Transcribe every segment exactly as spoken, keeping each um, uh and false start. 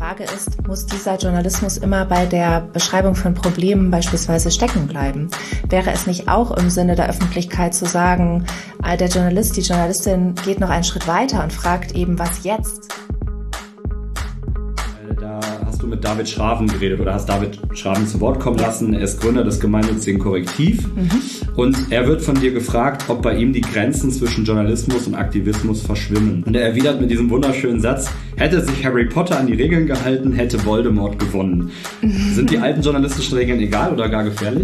Frage ist, muss dieser Journalismus immer bei der Beschreibung von Problemen beispielsweise stecken bleiben? Wäre es nicht auch im Sinne der Öffentlichkeit zu sagen, der Journalist, die Journalistin geht noch einen Schritt weiter und fragt eben, was jetzt? Da hast du mit David Schraven geredet oder hast David Schraven zu Wort kommen lassen. Er ist Gründer des gemeinnützigen Korrektiv. Mhm. Und er wird von dir gefragt, ob bei ihm die Grenzen zwischen Journalismus und Aktivismus verschwimmen. Und er erwidert mit diesem wunderschönen Satz: Hätte sich Harry Potter an die Regeln gehalten, hätte Voldemort gewonnen. Mhm. Sind die alten journalistischen Regeln egal oder gar gefährlich?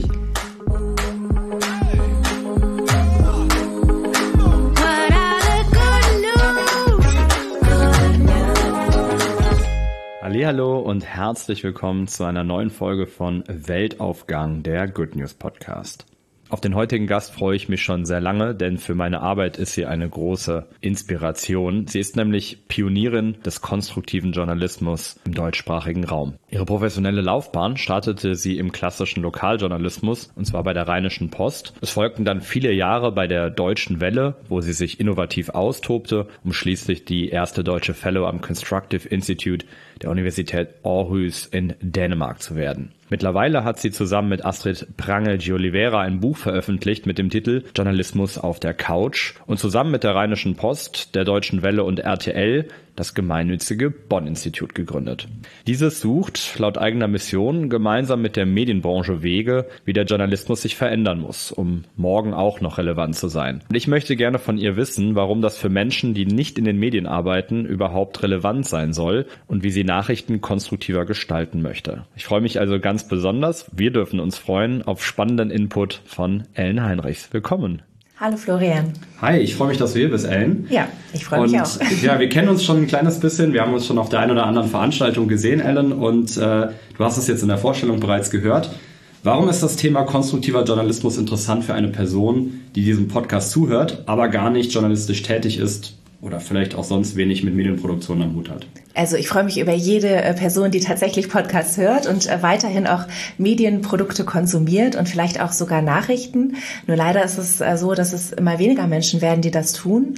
Hallo und herzlich willkommen zu einer neuen Folge von Weltaufgang, der Good News Podcast. Auf den heutigen Gast freue ich mich schon sehr lange, denn für meine Arbeit ist sie eine große Inspiration. Sie ist nämlich Pionierin des konstruktiven Journalismus im deutschsprachigen Raum. Ihre professionelle Laufbahn startete sie im klassischen Lokaljournalismus, und zwar bei der Rheinischen Post. Es folgten dann viele Jahre bei der Deutschen Welle, wo sie sich innovativ austobte, um schließlich die erste deutsche Fellow am Constructive Institute der Universität Aarhus in Dänemark zu werden. Mittlerweile hat sie zusammen mit Astrid Prange de Oliveira ein Buch veröffentlicht mit dem Titel Journalismus auf der Couch und zusammen mit der Rheinischen Post, der Deutschen Welle und R T L das gemeinnützige Bonn-Institut gegründet. Dieses sucht laut eigener Mission gemeinsam mit der Medienbranche Wege, wie der Journalismus sich verändern muss, um morgen auch noch relevant zu sein. Und ich möchte gerne von ihr wissen, warum das für Menschen, die nicht in den Medien arbeiten, überhaupt relevant sein soll und wie sie Nachrichten konstruktiver gestalten möchte. Ich freue mich also ganz besonders, wir dürfen uns freuen auf spannenden Input von Ellen Heinrichs. Willkommen. Hallo Florian. Hi, ich freue mich, dass du hier bist, Ellen. Ja, ich freue mich auch. Ja, wir kennen uns schon ein kleines bisschen. Wir haben uns schon auf der einen oder anderen Veranstaltung gesehen, Ellen. Und äh, du hast es jetzt in der Vorstellung bereits gehört. Warum ist das Thema konstruktiver Journalismus interessant für eine Person, die diesem Podcast zuhört, aber gar nicht journalistisch tätig ist oder vielleicht auch sonst wenig mit Medienproduktion am Hut hat? Also ich freue mich über jede Person, die tatsächlich Podcasts hört und weiterhin auch Medienprodukte konsumiert und vielleicht auch sogar Nachrichten. Nur leider ist es so, dass es immer weniger Menschen werden, die das tun.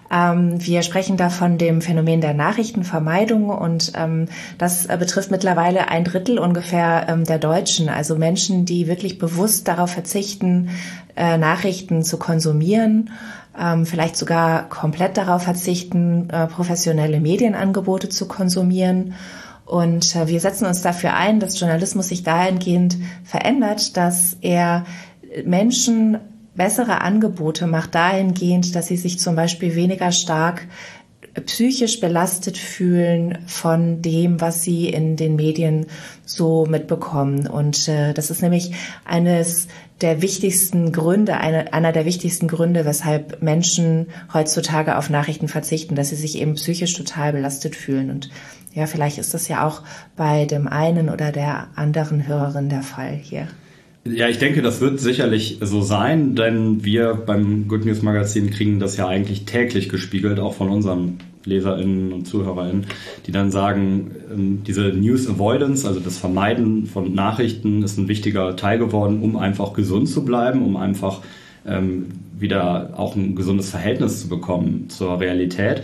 Wir sprechen da von dem Phänomen der Nachrichtenvermeidung und das betrifft mittlerweile ein Drittel ungefähr der Deutschen. Also Menschen, die wirklich bewusst darauf verzichten, Nachrichten zu konsumieren, vielleicht sogar komplett darauf verzichten, professionelle Medienangebote zu konsumieren. Und wir setzen uns dafür ein, dass Journalismus sich dahingehend verändert, dass er Menschen bessere Angebote macht, dahingehend, dass sie sich zum Beispiel weniger stark psychisch belastet fühlen von dem, was sie in den Medien so mitbekommen. Und äh, das ist nämlich eines der wichtigsten Gründe, eine, einer der wichtigsten Gründe, weshalb Menschen heutzutage auf Nachrichten verzichten, dass sie sich eben psychisch total belastet fühlen. Und ja, vielleicht ist das ja auch bei dem einen oder der anderen Hörerin der Fall hier. Ja, ich denke, das wird sicherlich so sein, denn wir beim Good News Magazin kriegen das ja eigentlich täglich gespiegelt, auch von unseren LeserInnen und ZuhörerInnen, die dann sagen, diese News Avoidance, also das Vermeiden von Nachrichten, ist ein wichtiger Teil geworden, um einfach gesund zu bleiben, um einfach ähm, wieder auch ein gesundes Verhältnis zu bekommen zur Realität.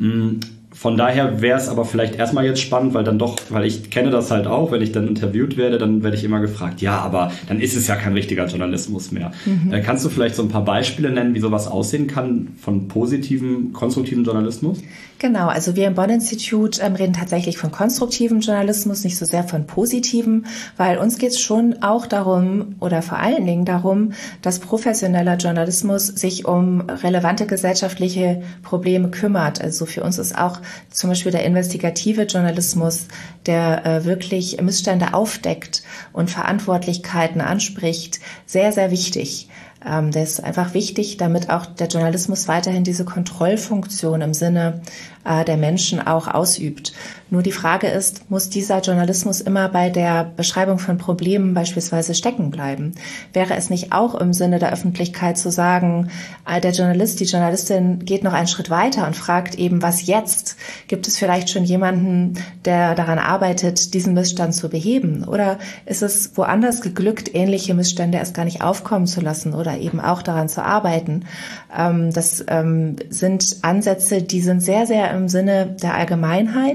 Von daher wäre es aber vielleicht erstmal jetzt spannend, weil dann doch, weil ich kenne das halt auch, wenn ich dann interviewt werde, dann werde ich immer gefragt, ja, aber dann ist es ja kein richtiger Journalismus mehr. Mhm. Äh, kannst du vielleicht so ein paar Beispiele nennen, wie sowas aussehen kann von positivem, konstruktivem Journalismus? Genau, also wir im Bonn-Institut ähm, reden tatsächlich von konstruktivem Journalismus, nicht so sehr von positivem, weil uns geht es schon auch darum oder vor allen Dingen darum, dass professioneller Journalismus sich um relevante gesellschaftliche Probleme kümmert. Also für uns ist auch zum Beispiel der investigative Journalismus, der äh, wirklich Missstände aufdeckt und Verantwortlichkeiten anspricht, sehr, sehr wichtig. Ähm, der ist einfach wichtig, damit auch der Journalismus weiterhin diese Kontrollfunktion im Sinne äh, der Menschen auch ausübt. Nur die Frage ist, muss dieser Journalismus immer bei der Beschreibung von Problemen beispielsweise stecken bleiben? Wäre es nicht auch im Sinne der Öffentlichkeit zu sagen, äh, der Journalist, die Journalistin geht noch einen Schritt weiter und fragt eben, was jetzt? Gibt es vielleicht schon jemanden, der daran arbeitet, diesen Missstand zu beheben? Oder ist es woanders geglückt, ähnliche Missstände erst gar nicht aufkommen zu lassen oder eben auch daran zu arbeiten? Ähm, das ähm, sind Ansätze, die sind sehr, sehr im Sinne der Allgemeinheit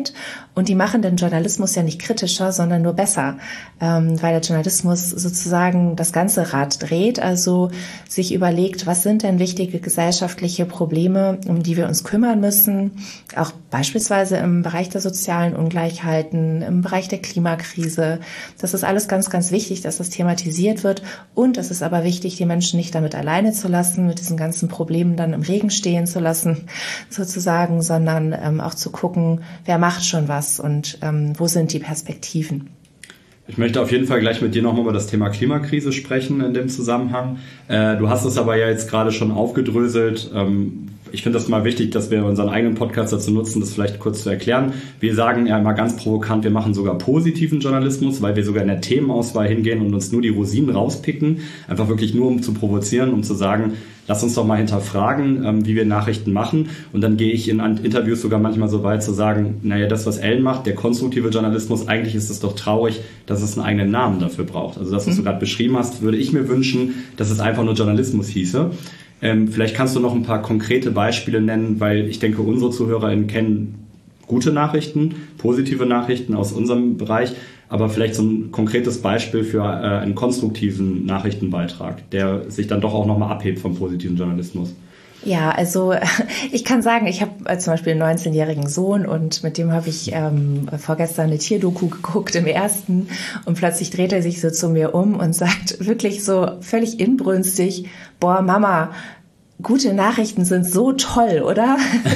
Und die machen den Journalismus ja nicht kritischer, sondern nur besser, ähm, weil der Journalismus sozusagen das ganze Rad dreht, also sich überlegt, was sind denn wichtige gesellschaftliche Probleme, um die wir uns kümmern müssen, auch beispielsweise im Bereich der sozialen Ungleichheiten, im Bereich der Klimakrise. Das ist alles ganz, ganz wichtig, dass das thematisiert wird, und es ist aber wichtig, die Menschen nicht damit alleine zu lassen, mit diesen ganzen Problemen dann im Regen stehen zu lassen, sozusagen, sondern ähm, auch zu gucken, wer macht schon was und ähm, wo sind die Perspektiven. Ich möchte auf jeden Fall gleich mit dir nochmal über das Thema Klimakrise sprechen in dem Zusammenhang. Äh, du hast es aber ja jetzt gerade schon aufgedröselt. Ähm, ich finde das mal wichtig, dass wir unseren eigenen Podcast dazu nutzen, das vielleicht kurz zu erklären. Wir sagen ja immer ganz provokant, wir machen sogar positiven Journalismus, weil wir sogar in der Themenauswahl hingehen und uns nur die Rosinen rauspicken. Einfach wirklich nur, um zu provozieren, um zu sagen, lass uns doch mal hinterfragen, ähm, wie wir Nachrichten machen. Und dann gehe ich in Interviews sogar manchmal so weit zu sagen, naja, das, was Ellen macht, der konstruktive Journalismus, eigentlich ist es doch traurig, dass es einen eigenen Namen dafür braucht. Also das, was du gerade beschrieben hast, würde ich mir wünschen, dass es einfach nur Journalismus hieße. Ähm, vielleicht kannst du noch ein paar konkrete Beispiele nennen, weil ich denke, unsere ZuhörerInnen kennen gute Nachrichten, positive Nachrichten aus unserem Bereich, aber vielleicht so ein konkretes Beispiel für äh, einen konstruktiven Nachrichtenbeitrag, der sich dann doch auch nochmal abhebt vom positiven Journalismus. Ja, also ich kann sagen, ich habe äh, zum Beispiel einen neunzehnjährigen Sohn, und mit dem habe ich ähm, vorgestern eine Tierdoku geguckt im ersten, und plötzlich dreht er sich so zu mir um und sagt wirklich so völlig inbrünstig, boah Mama, gute Nachrichten sind so toll, oder?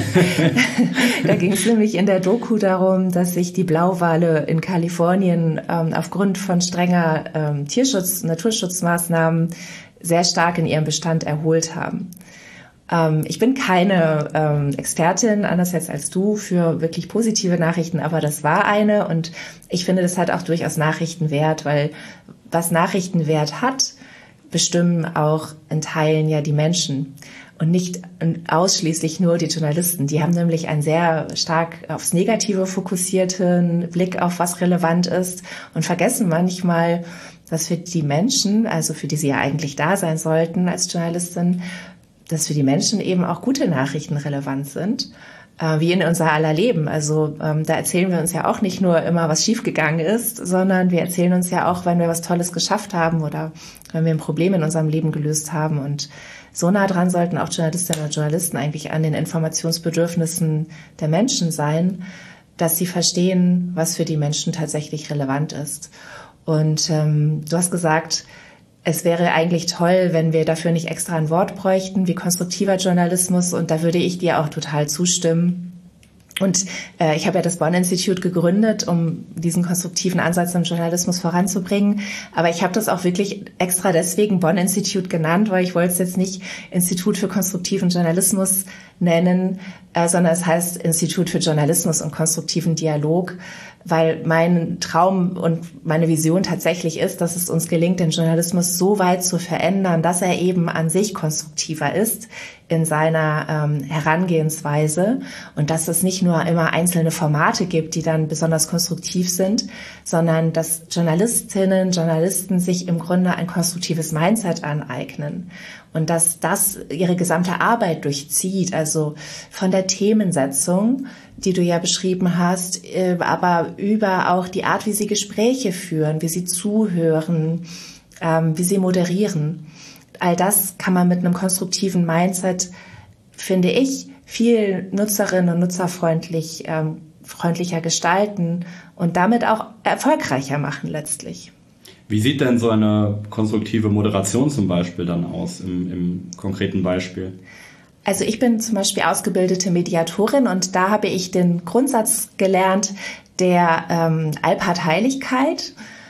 Da ging es nämlich in der Doku darum, dass sich die Blauwale in Kalifornien ähm, aufgrund von strenger ähm, Tierschutz, Naturschutzmaßnahmen sehr stark in ihrem Bestand erholt haben. Ähm, ich bin keine ähm, Expertin, anders jetzt als du, für wirklich positive Nachrichten, aber das war eine, und ich finde, das hat auch durchaus Nachrichtenwert, weil was Nachrichtenwert hat, bestimmen auch in Teilen ja die Menschen und nicht ausschließlich nur die Journalisten. Die haben nämlich einen sehr stark aufs Negative fokussierten Blick auf was relevant ist und vergessen manchmal, dass für die Menschen, also für die sie ja eigentlich da sein sollten als Journalistin, dass für die Menschen eben auch gute Nachrichten relevant sind, äh, wie in unser aller Leben. Also ähm, da erzählen wir uns ja auch nicht nur immer, was schiefgegangen ist, sondern wir erzählen uns ja auch, wenn wir was Tolles geschafft haben oder wenn wir ein Problem in unserem Leben gelöst haben. Und so nah dran sollten auch Journalistinnen und Journalisten eigentlich an den Informationsbedürfnissen der Menschen sein, dass sie verstehen, was für die Menschen tatsächlich relevant ist. Und ähm, du hast gesagt, es wäre eigentlich toll, wenn wir dafür nicht extra ein Wort bräuchten, wie konstruktiver Journalismus. Und da würde ich dir auch total zustimmen. Und äh, ich habe ja das Bonn-Institut gegründet, um diesen konstruktiven Ansatz im Journalismus voranzubringen. Aber ich habe das auch wirklich extra deswegen Bonn-Institut genannt, weil ich wollte es jetzt nicht Institut für konstruktiven Journalismus nennen, äh, sondern es heißt Institut für Journalismus und konstruktiven Dialog, weil mein Traum und meine Vision tatsächlich ist, dass es uns gelingt, den Journalismus so weit zu verändern, dass er eben an sich konstruktiver ist in seiner ähm, Herangehensweise und dass es nicht nur immer einzelne Formate gibt, die dann besonders konstruktiv sind, sondern dass Journalistinnen, Journalisten sich im Grunde ein konstruktives Mindset aneignen und dass das ihre gesamte Arbeit durchzieht, also von der Themensetzung, die du ja beschrieben hast, aber über auch die Art, wie sie Gespräche führen, wie sie zuhören, wie sie moderieren. All das kann man mit einem konstruktiven Mindset, finde ich, viel nutzerinnen- und nutzerfreundlich, ähm, freundlicher gestalten und damit auch erfolgreicher machen letztlich. Wie sieht denn so eine konstruktive Moderation zum Beispiel dann aus, im, im konkreten Beispiel? Also ich bin zum Beispiel ausgebildete Mediatorin und da habe ich den Grundsatz gelernt der ähm, Allparteilichkeit.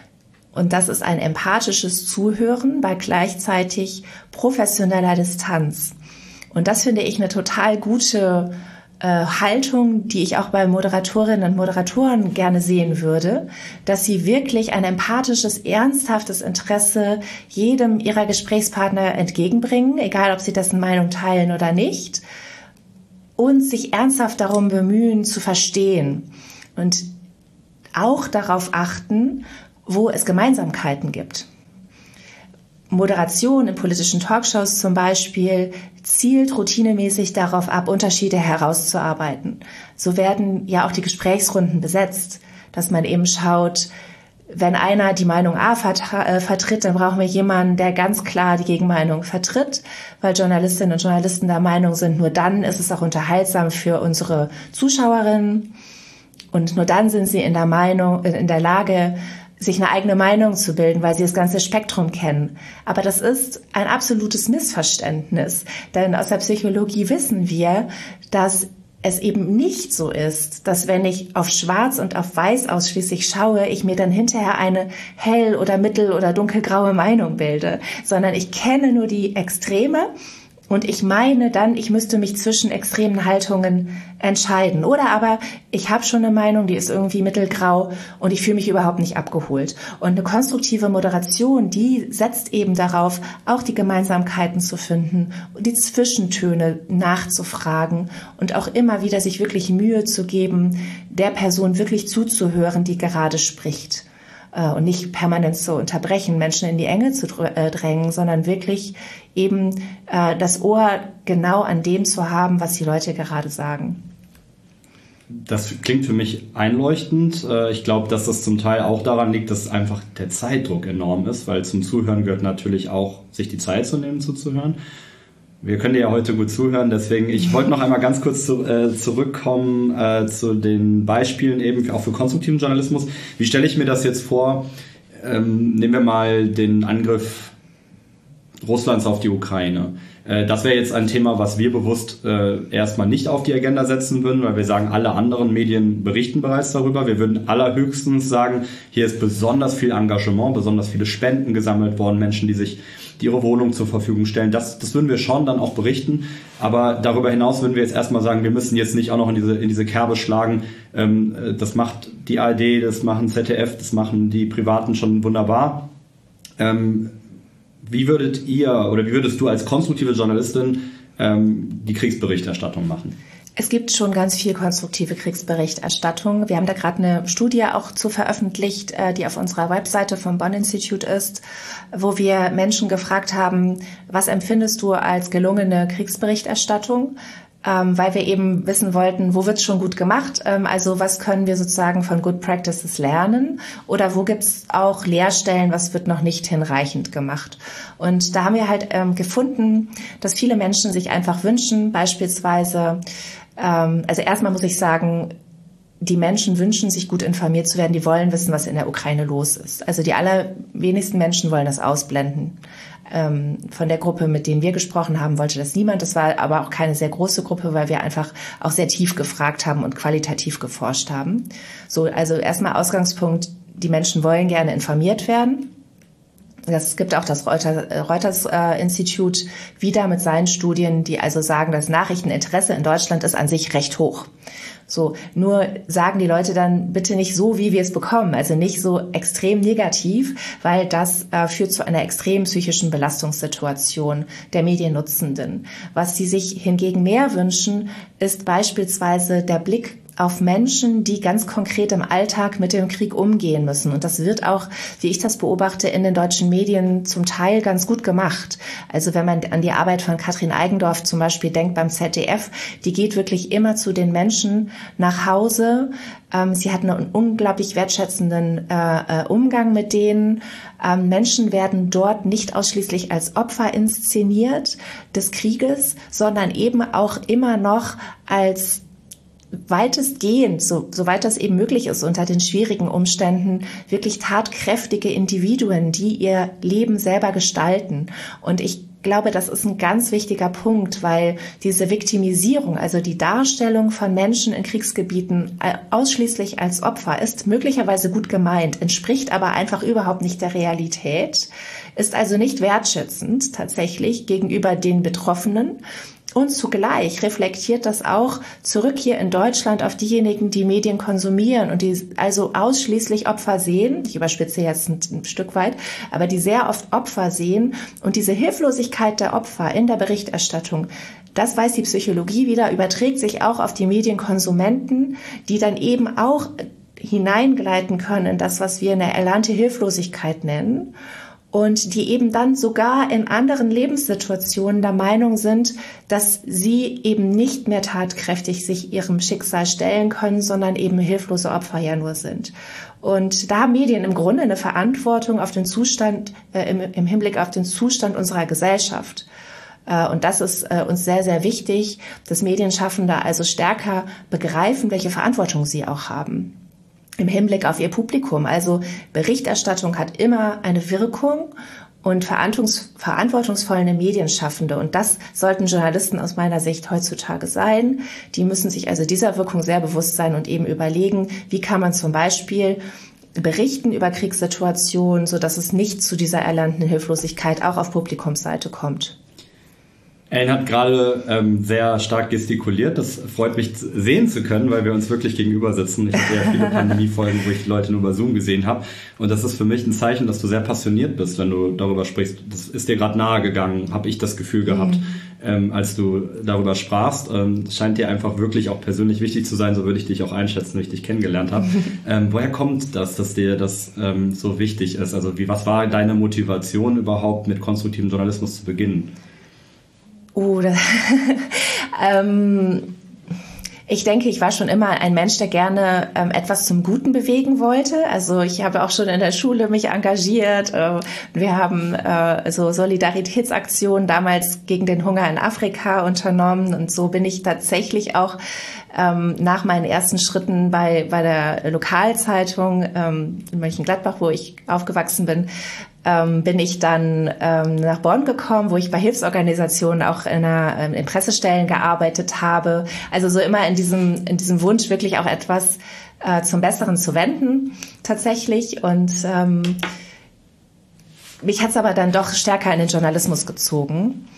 Und das ist ein empathisches Zuhören bei gleichzeitig professioneller Distanz. Und das finde ich eine total gute äh, Haltung, die ich auch bei Moderatorinnen und Moderatoren gerne sehen würde, dass sie wirklich ein empathisches, ernsthaftes Interesse jedem ihrer Gesprächspartner entgegenbringen, egal ob sie dessen Meinung teilen oder nicht, und sich ernsthaft darum bemühen, zu verstehen und auch darauf achten, wo es Gemeinsamkeiten gibt. Moderation in politischen Talkshows zum Beispiel zielt routinemäßig darauf ab, Unterschiede herauszuarbeiten. So werden ja auch die Gesprächsrunden besetzt, dass man eben schaut, wenn einer die Meinung A vertritt, dann brauchen wir jemanden, der ganz klar die Gegenmeinung vertritt, weil Journalistinnen und Journalisten der Meinung sind, nur dann ist es auch unterhaltsam für unsere Zuschauerinnen und nur dann sind sie in der Meinung, in der Lage, sich eine eigene Meinung zu bilden, weil sie das ganze Spektrum kennen. Aber das ist ein absolutes Missverständnis, denn aus der Psychologie wissen wir, dass es eben nicht so ist, dass wenn ich auf Schwarz und auf Weiß ausschließlich schaue, ich mir dann hinterher eine hell- oder mittel- oder dunkelgraue Meinung bilde, sondern ich kenne nur die Extreme und ich meine dann, ich müsste mich zwischen extremen Haltungen entscheiden. Oder aber ich habe schon eine Meinung, die ist irgendwie mittelgrau und ich fühle mich überhaupt nicht abgeholt. Und eine konstruktive Moderation, die setzt eben darauf, auch die Gemeinsamkeiten zu finden und die Zwischentöne nachzufragen und auch immer wieder sich wirklich Mühe zu geben, der Person wirklich zuzuhören, die gerade spricht. Und nicht permanent zu unterbrechen, Menschen in die Enge zu drängen, sondern wirklich eben äh, das Ohr genau an dem zu haben, was die Leute gerade sagen. Das klingt für mich einleuchtend. Ich glaube, dass das zum Teil auch daran liegt, dass einfach der Zeitdruck enorm ist, weil zum Zuhören gehört natürlich auch, sich die Zeit zu nehmen, zuzuhören. Wir können dir ja heute gut zuhören, deswegen, ich wollte noch einmal ganz kurz zu, äh, zurückkommen äh, zu den Beispielen eben auch für konstruktiven Journalismus. Wie stelle ich mir das jetzt vor? Ähm, nehmen wir mal den Angriff Russlands auf die Ukraine. Äh, das wäre jetzt ein Thema, was wir bewusst äh, erstmal nicht auf die Agenda setzen würden, weil wir sagen, alle anderen Medien berichten bereits darüber. Wir würden allerhöchstens sagen, hier ist besonders viel Engagement, besonders viele Spenden gesammelt worden, Menschen, die sich die ihre Wohnung zur Verfügung stellen. Das, das würden wir schon dann auch berichten. Aber darüber hinaus würden wir jetzt erstmal sagen, wir müssen jetzt nicht auch noch in diese, in diese Kerbe schlagen. Ähm, das macht die A R D, das machen Z D F, das machen die Privaten schon wunderbar. Ähm, wie würdet ihr oder wie würdest du als konstruktive Journalistin ähm, die Kriegsberichterstattung machen? Es gibt schon ganz viel konstruktive Kriegsberichterstattung. Wir haben da gerade eine Studie auch zu veröffentlicht, die auf unserer Webseite vom Bonn-Institut ist, wo wir Menschen gefragt haben, was empfindest du als gelungene Kriegsberichterstattung? Ähm, weil wir eben wissen wollten, wo wird's schon gut gemacht? Ähm, also was können wir sozusagen von Good Practices lernen? Oder wo gibt's auch Leerstellen, was wird noch nicht hinreichend gemacht? Und da haben wir halt ähm, gefunden, dass viele Menschen sich einfach wünschen, beispielsweise, ähm, also erstmal muss ich sagen, die Menschen wünschen sich gut informiert zu werden, die wollen wissen, was in der Ukraine los ist. Also die allerwenigsten Menschen wollen das ausblenden. Ähm, von der Gruppe, mit denen wir gesprochen haben, wollte das niemand. Das war aber auch keine sehr große Gruppe, weil wir einfach auch sehr tief gefragt haben und qualitativ geforscht haben. So, also erstmal Ausgangspunkt, die Menschen wollen gerne informiert werden. Es gibt auch das Reuters, Reuters äh, Institut wieder mit seinen Studien, die also sagen, das Nachrichteninteresse in Deutschland ist an sich recht hoch. So, nur sagen die Leute dann bitte nicht so, wie wir es bekommen, also nicht so extrem negativ, weil das äh, führt zu einer extremen psychischen Belastungssituation der Mediennutzenden. Was sie sich hingegen mehr wünschen, ist beispielsweise der Blick auf Menschen, die ganz konkret im Alltag mit dem Krieg umgehen müssen. Und das wird auch, wie ich das beobachte, in den deutschen Medien zum Teil ganz gut gemacht. Also wenn man an die Arbeit von Katrin Eigendorf zum Beispiel denkt beim Z D F, die geht wirklich immer zu den Menschen nach Hause. Ähm, sie hat einen unglaublich wertschätzenden äh, Umgang mit denen. Ähm, Menschen werden dort nicht ausschließlich als Opfer inszeniert des Krieges, sondern eben auch immer noch als weitestgehend, so, soweit das eben möglich ist, unter den schwierigen Umständen, wirklich tatkräftige Individuen, die ihr Leben selber gestalten. Und ich glaube, das ist ein ganz wichtiger Punkt, weil diese Viktimisierung, also die Darstellung von Menschen in Kriegsgebieten ausschließlich als Opfer, ist möglicherweise gut gemeint, entspricht aber einfach überhaupt nicht der Realität, ist also nicht wertschätzend tatsächlich gegenüber den Betroffenen. Und zugleich reflektiert das auch zurück hier in Deutschland auf diejenigen, die Medien konsumieren und die also ausschließlich Opfer sehen. Ich überspitze jetzt ein, ein Stück weit, aber die sehr oft Opfer sehen. Und diese Hilflosigkeit der Opfer in der Berichterstattung, das weiß die Psychologie wieder, überträgt sich auch auf die Medienkonsumenten, die dann eben auch hineingleiten können in das, was wir eine erlernte Hilflosigkeit nennen. und die eben dann sogar in anderen Lebenssituationen der Meinung sind, dass sie eben nicht mehr tatkräftig sich ihrem Schicksal stellen können, sondern eben hilflose Opfer ja nur sind. Und da haben Medien im Grunde eine Verantwortung auf den Zustand, äh, im, im Hinblick auf den Zustand unserer Gesellschaft. Äh, und das ist äh, uns sehr, sehr wichtig, dass Medienschaffende also stärker begreifen, welche Verantwortung sie auch haben im Hinblick auf ihr Publikum. Also Berichterstattung hat immer eine Wirkung und verantwortungs- verantwortungsvolle Medienschaffende. Und das sollten Journalisten aus meiner Sicht heutzutage sein. Die müssen sich also dieser Wirkung sehr bewusst sein und eben überlegen, wie kann man zum Beispiel berichten über Kriegssituationen, sodass es nicht zu dieser erlernten Hilflosigkeit auch auf Publikumsseite kommt. Ellen hat gerade ähm, sehr stark gestikuliert. Das freut mich sehen zu können, weil wir uns wirklich gegenüber sitzen. Ich habe ja viele Pandemie-Folgen, wo ich die Leute nur über Zoom gesehen habe. Und das ist für mich ein Zeichen, dass du sehr passioniert bist, wenn du darüber sprichst. Das ist dir gerade nahe gegangen, habe ich das Gefühl gehabt, mhm. ähm, als du darüber sprachst. Ähm, das scheint dir einfach wirklich auch persönlich wichtig zu sein. So würde ich dich auch einschätzen, wie ich dich kennengelernt habe. ähm, woher kommt das, dass dir das ähm, so wichtig ist? Also wie, was war deine Motivation überhaupt, mit konstruktivem Journalismus zu beginnen? Oh, das, ähm, ich denke, ich war schon immer ein Mensch, der gerne ähm, etwas zum Guten bewegen wollte. Also ich habe auch schon in der Schule mich engagiert. Äh, wir haben äh, so Solidaritätsaktionen damals gegen den Hunger in Afrika unternommen. Und so bin ich tatsächlich auch ähm, nach meinen ersten Schritten bei, bei der Lokalzeitung ähm, in Mönchengladbach, wo ich aufgewachsen bin, Ähm, bin ich dann ähm, nach Bonn gekommen, wo ich bei Hilfsorganisationen auch in, einer, ähm, in Pressestellen gearbeitet habe. Also so immer in diesem, in diesem Wunsch, wirklich auch etwas äh, zum Besseren zu wenden, tatsächlich. Und ähm, mich hat es aber dann doch stärker in den Journalismus gezogen.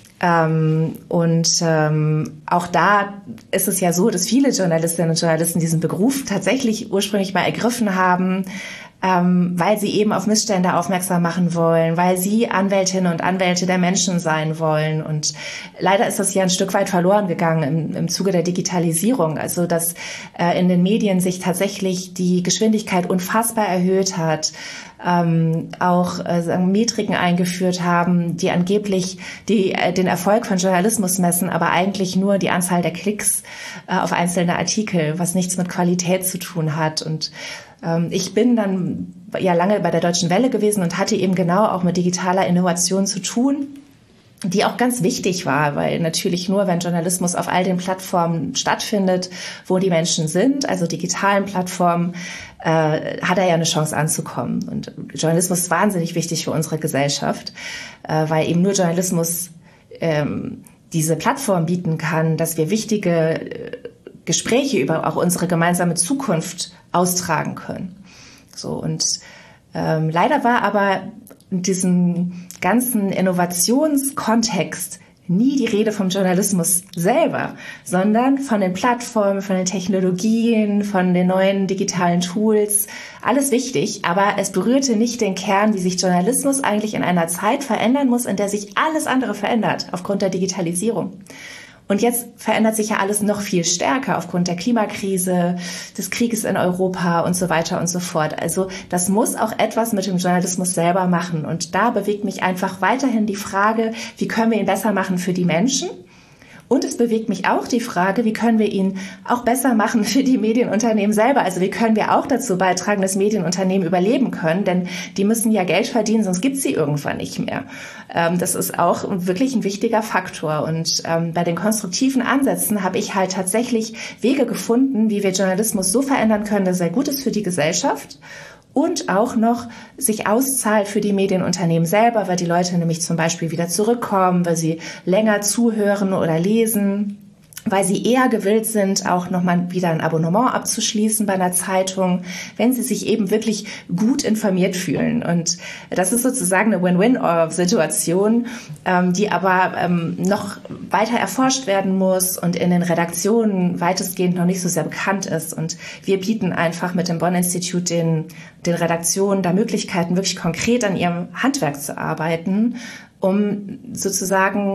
Ähm, und ähm, auch da ist es ja so, dass viele Journalistinnen und Journalisten diesen Beruf tatsächlich ursprünglich mal ergriffen haben, ähm, weil sie eben auf Missstände aufmerksam machen wollen, weil sie Anwältinnen und Anwälte der Menschen sein wollen. Und leider ist das ja ein Stück weit verloren gegangen im, im Zuge der Digitalisierung. Also dass äh, in den Medien sich tatsächlich die Geschwindigkeit unfassbar erhöht hat, ähm, auch äh, Metriken eingeführt haben, die angeblich die, äh, den Erfolg von Journalismus messen, aber eigentlich nur die Anzahl der Klicks äh, auf einzelne Artikel, was nichts mit Qualität zu tun hat. Und ähm, ich bin dann ja lange bei der Deutschen Welle gewesen und hatte eben genau auch mit digitaler Innovation zu tun, die auch ganz wichtig war, weil natürlich nur, wenn Journalismus auf all den Plattformen stattfindet, wo die Menschen sind, also digitalen Plattformen, äh, hat er ja eine Chance anzukommen. Und Journalismus ist wahnsinnig wichtig für unsere Gesellschaft, äh, weil eben nur Journalismus ähm, diese Plattform bieten kann, dass wir wichtige äh, Gespräche über auch unsere gemeinsame Zukunft austragen können. So, und ähm, leider war aber in diesem ganzen Innovationskontext nie die Rede vom Journalismus selber, sondern von den Plattformen, von den Technologien, von den neuen digitalen Tools. Alles wichtig, aber es berührte nicht den Kern, wie sich Journalismus eigentlich in einer Zeit verändern muss, in der sich alles andere verändert aufgrund der Digitalisierung. Und jetzt verändert sich ja alles noch viel stärker aufgrund der Klimakrise, des Krieges in Europa und so weiter und so fort. Also das muss auch etwas mit dem Journalismus selber machen. Und da bewegt mich einfach weiterhin die Frage, wie können wir ihn besser machen für die Menschen? Und es bewegt mich auch die Frage, wie können wir ihn auch besser machen für die Medienunternehmen selber? Also wie können wir auch dazu beitragen, dass Medienunternehmen überleben können? Denn die müssen ja Geld verdienen, sonst gibt's sie irgendwann nicht mehr. Ähm, das ist auch wirklich ein wichtiger Faktor. Und ähm, bei den konstruktiven Ansätzen habe ich halt tatsächlich Wege gefunden, wie wir Journalismus so verändern können, dass er gut ist für die Gesellschaft und auch noch sich auszahlt für die Medienunternehmen selber, weil die Leute nämlich zum Beispiel wieder zurückkommen, weil sie länger zuhören oder lesen, weil sie eher gewillt sind, auch nochmal wieder ein Abonnement abzuschließen bei einer Zeitung, wenn sie sich eben wirklich gut informiert fühlen. Und das ist sozusagen eine Win-Win-Situation, ähm, die aber ähm, noch weiter erforscht werden muss und in den Redaktionen weitestgehend noch nicht so sehr bekannt ist. Und wir bieten einfach mit dem Bonn-Institut den, den Redaktionen da Möglichkeiten, wirklich konkret an ihrem Handwerk zu arbeiten, um sozusagen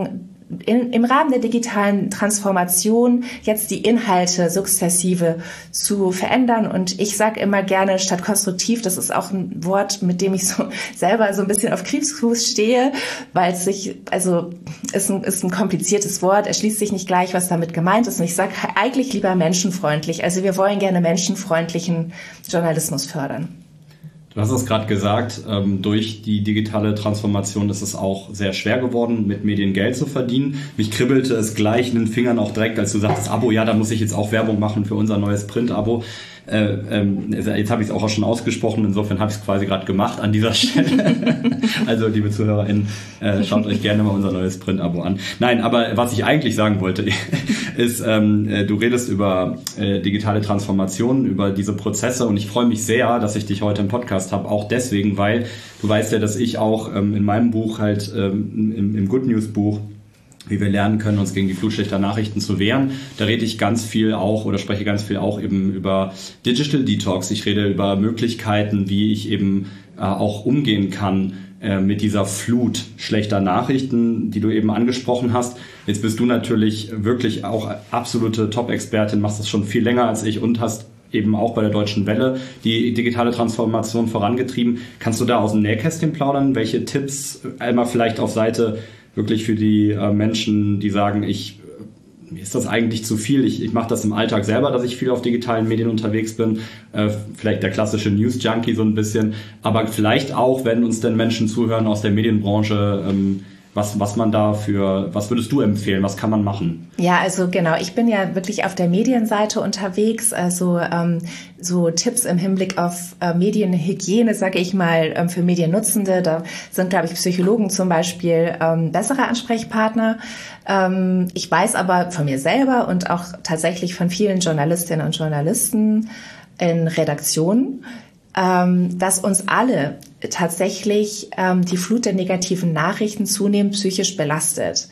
in, im Rahmen der digitalen Transformation jetzt die Inhalte sukzessive zu verändern. Und ich sage immer gerne statt konstruktiv, das ist auch ein Wort, mit dem ich so selber so ein bisschen auf Kriegsfuß stehe, weil es sich, also ist ein, ist ein kompliziertes Wort, erschließt sich nicht gleich, was damit gemeint ist. Und ich sage eigentlich lieber menschenfreundlich. Also wir wollen gerne menschenfreundlichen Journalismus fördern. Du hast es gerade gesagt, ähm, durch die digitale Transformation ist es auch sehr schwer geworden, mit Medien Geld zu verdienen. Mich kribbelte es gleich in den Fingern auch direkt, als du sagtest, Abo, ja, da muss ich jetzt auch Werbung machen für unser neues Print-Abo. Äh, ähm, jetzt habe ich es auch schon ausgesprochen, insofern habe ich es quasi gerade gemacht an dieser Stelle. Also, liebe ZuhörerInnen, äh, schaut euch gerne mal unser neues Print-Abo an. Nein, aber was ich eigentlich sagen wollte, ist, ähm, du redest über äh, digitale Transformationen, über diese Prozesse und ich freue mich sehr, dass ich dich heute im Podcast habe, auch deswegen, weil du weißt ja, dass ich auch ähm, in meinem Buch halt, ähm, im, im Good News Buch, wie wir lernen können, uns gegen die Flut schlechter Nachrichten zu wehren. Da rede ich ganz viel auch oder spreche ganz viel auch eben über Digital Detox. Ich rede über Möglichkeiten, wie ich eben äh, auch umgehen kann äh, mit dieser Flut schlechter Nachrichten, die du eben angesprochen hast. Jetzt bist du natürlich wirklich auch absolute Top-Expertin, machst das schon viel länger als ich und hast eben auch bei der Deutschen Welle die digitale Transformation vorangetrieben. Kannst du da aus dem Nähkästchen plaudern? Welche Tipps einmal vielleicht auf Seite wirklich für die äh, Menschen, die sagen, ich, mir ist das eigentlich zu viel, ich, ich mache das im Alltag selber, dass ich viel auf digitalen Medien unterwegs bin, äh, vielleicht der klassische News-Junkie so ein bisschen, aber vielleicht auch, wenn uns denn Menschen zuhören aus der Medienbranche, ähm, Was, was man da für, was würdest du empfehlen? Was kann man machen? Ja, also genau. Ich bin ja wirklich auf der Medienseite unterwegs. Also ähm, so Tipps im Hinblick auf äh, Medienhygiene, sage ich mal, ähm, für Mediennutzende. Da sind, glaube ich, Psychologen zum Beispiel ähm, bessere Ansprechpartner. Ähm, ich weiß aber von mir selber und auch tatsächlich von vielen Journalistinnen und Journalisten in Redaktionen, ähm, dass uns alle tatsächlich ähm, die Flut der negativen Nachrichten zunehmend psychisch belastet.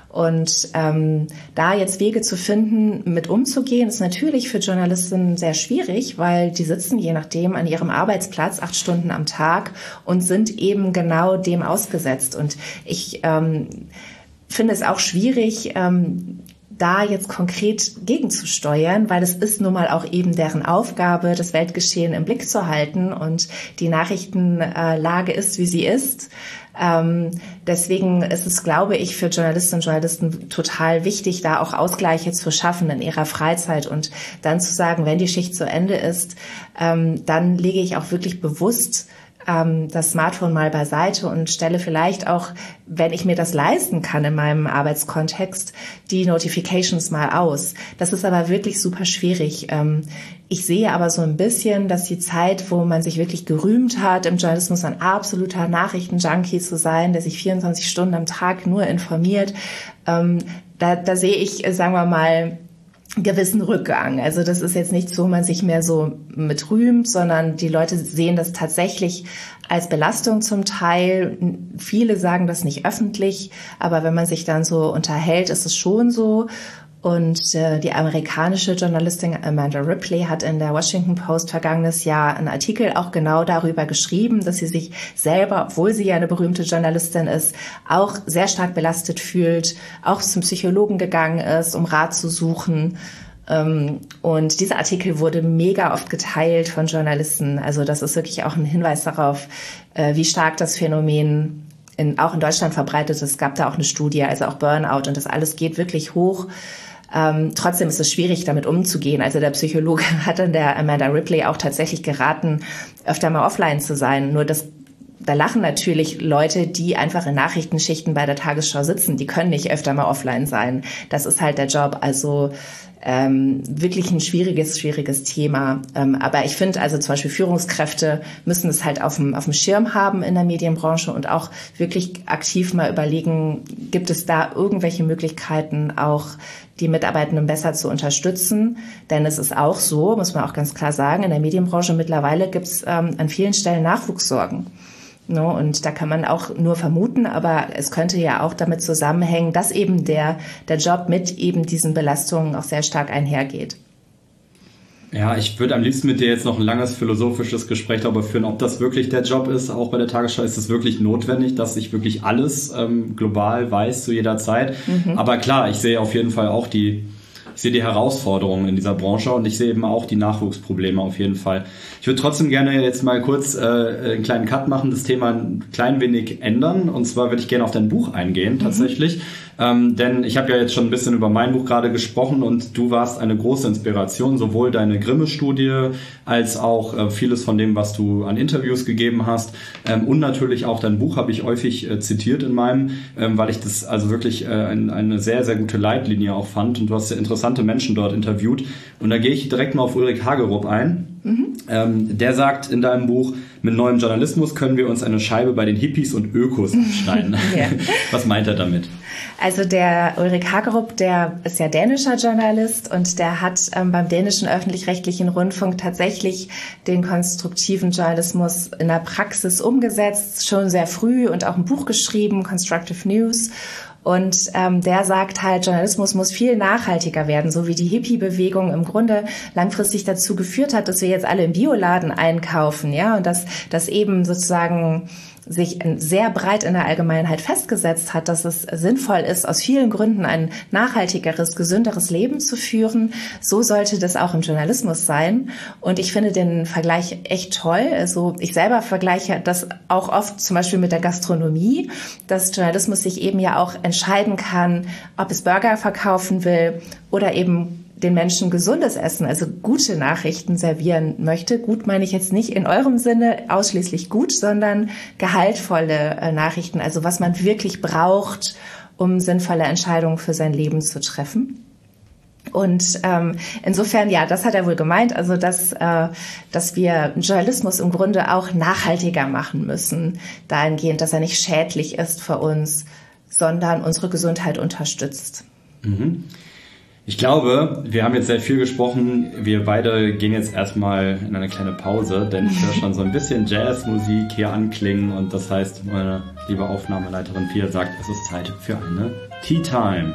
Und ähm, da jetzt Wege zu finden, mit umzugehen, ist natürlich für Journalistinnen sehr schwierig, weil die sitzen je nachdem an ihrem Arbeitsplatz acht Stunden am Tag und sind eben genau dem ausgesetzt. Und ich ähm, finde es auch schwierig, ähm, da jetzt konkret gegenzusteuern, weil es ist nun mal auch eben deren Aufgabe, das Weltgeschehen im Blick zu halten und die Nachrichtenlage ist, wie sie ist. Ähm, deswegen ist es, glaube ich, für Journalistinnen und Journalisten total wichtig, da auch Ausgleiche zu schaffen in ihrer Freizeit und dann zu sagen, wenn die Schicht zu Ende ist, ähm, dann lege ich auch wirklich bewusst das Smartphone mal beiseite und stelle vielleicht auch, wenn ich mir das leisten kann in meinem Arbeitskontext, die Notifications mal aus. Das ist aber wirklich super schwierig. Ich sehe aber so ein bisschen, dass die Zeit, wo man sich wirklich gerühmt hat, im Journalismus ein absoluter Nachrichtenjunkie zu sein, der sich vierundzwanzig Stunden am Tag nur informiert, da, da sehe ich, sagen wir mal, gewissen Rückgang. Also das ist jetzt nicht so, wo man sich mehr so mit rühmt, sondern die Leute sehen das tatsächlich als Belastung zum Teil. Viele sagen das nicht öffentlich, aber wenn man sich dann so unterhält, ist es schon so. Und äh, die amerikanische Journalistin Amanda Ripley hat in der Washington Post vergangenes Jahr einen Artikel auch genau darüber geschrieben, dass sie sich selber, obwohl sie ja eine berühmte Journalistin ist, auch sehr stark belastet fühlt, auch zum Psychologen gegangen ist, um Rat zu suchen. Ähm, und dieser Artikel wurde mega oft geteilt von Journalisten. Also das ist wirklich auch ein Hinweis darauf, äh, wie stark das Phänomen in, auch in Deutschland verbreitet ist. Es gab da auch eine Studie, also auch Burnout und das alles geht wirklich hoch. Ähm, trotzdem ist es schwierig, damit umzugehen. Also der Psychologe hat dann der Amanda Ripley auch tatsächlich geraten, öfter mal offline zu sein. Nur das, da lachen natürlich Leute, die einfach in Nachrichtenschichten bei der Tagesschau sitzen. Die können nicht öfter mal offline sein. Das ist halt der Job. Also ähm, wirklich ein schwieriges, schwieriges Thema. Ähm, aber ich finde, also zum Beispiel Führungskräfte müssen es halt auf dem, auf dem Schirm haben in der Medienbranche und auch wirklich aktiv mal überlegen, gibt es da irgendwelche Möglichkeiten, auch die Mitarbeitenden besser zu unterstützen. Denn es ist auch so, muss man auch ganz klar sagen, in der Medienbranche mittlerweile gibt es ähm, an vielen Stellen Nachwuchssorgen. No, und da kann man auch nur vermuten, aber es könnte ja auch damit zusammenhängen, dass eben der, der Job mit eben diesen Belastungen auch sehr stark einhergeht. Ja, ich würde am liebsten mit dir jetzt noch ein langes philosophisches Gespräch darüber führen, ob das wirklich der Job ist. Auch bei der Tagesschau ist es wirklich notwendig, dass ich wirklich alles ähm, global weiß zu jeder Zeit. Mhm. Aber klar, ich sehe auf jeden Fall auch die, ich sehe die Herausforderungen in dieser Branche und ich sehe eben auch die Nachwuchsprobleme auf jeden Fall. Ich würde trotzdem gerne jetzt mal kurz äh, einen kleinen Cut machen, das Thema ein klein wenig ändern. Und zwar würde ich gerne auf dein Buch eingehen, tatsächlich. Mhm. Ähm, denn ich habe ja jetzt schon ein bisschen über mein Buch gerade gesprochen und du warst eine große Inspiration, sowohl deine Grimme-Studie als auch äh, vieles von dem, was du an Interviews gegeben hast. Ähm, und natürlich auch dein Buch habe ich häufig äh, zitiert in meinem, ähm, weil ich das also wirklich äh, ein, eine sehr, sehr gute Leitlinie auch fand. Und du hast ja interessante Menschen dort interviewt. Und da gehe ich direkt mal auf Ulrich Hagerup ein. Mhm. Ähm, der sagt in deinem Buch, mit neuem Journalismus können wir uns eine Scheibe bei den Hippies und Ökos abschneiden. Ja. Was meint er damit? Also der Ulrich Hagerup, der ist ja dänischer Journalist und der hat ähm, beim dänischen öffentlich-rechtlichen Rundfunk tatsächlich den konstruktiven Journalismus in der Praxis umgesetzt, schon sehr früh und auch ein Buch geschrieben, Constructive News. Und ähm, der sagt halt, Journalismus muss viel nachhaltiger werden, so wie die Hippie-Bewegung im Grunde langfristig dazu geführt hat, dass wir jetzt alle im Bioladen einkaufen, ja, und dass das eben sozusagen sich sehr breit in der Allgemeinheit festgesetzt hat, dass es sinnvoll ist, aus vielen Gründen ein nachhaltigeres, gesünderes Leben zu führen. So sollte das auch im Journalismus sein. Und ich finde den Vergleich echt toll. Also ich selber vergleiche das auch oft zum Beispiel mit der Gastronomie, dass Journalismus sich eben ja auch entscheiden kann, ob es Burger verkaufen will oder eben den Menschen gesundes Essen, also gute Nachrichten servieren möchte. Gut meine ich jetzt nicht in eurem Sinne ausschließlich gut, sondern gehaltvolle äh, Nachrichten, also was man wirklich braucht, um sinnvolle Entscheidungen für sein Leben zu treffen. Und ähm, insofern, ja, das hat er wohl gemeint, also dass, äh, dass wir Journalismus im Grunde auch nachhaltiger machen müssen, dahingehend, dass er nicht schädlich ist für uns, sondern unsere Gesundheit unterstützt. Mhm. Ich glaube, wir haben jetzt sehr viel gesprochen. Wir beide gehen jetzt erstmal in eine kleine Pause, denn ich höre schon so ein bisschen Jazzmusik hier anklingen und das heißt, meine liebe Aufnahmeleiterin Pia sagt, es ist Zeit für eine Tea Time.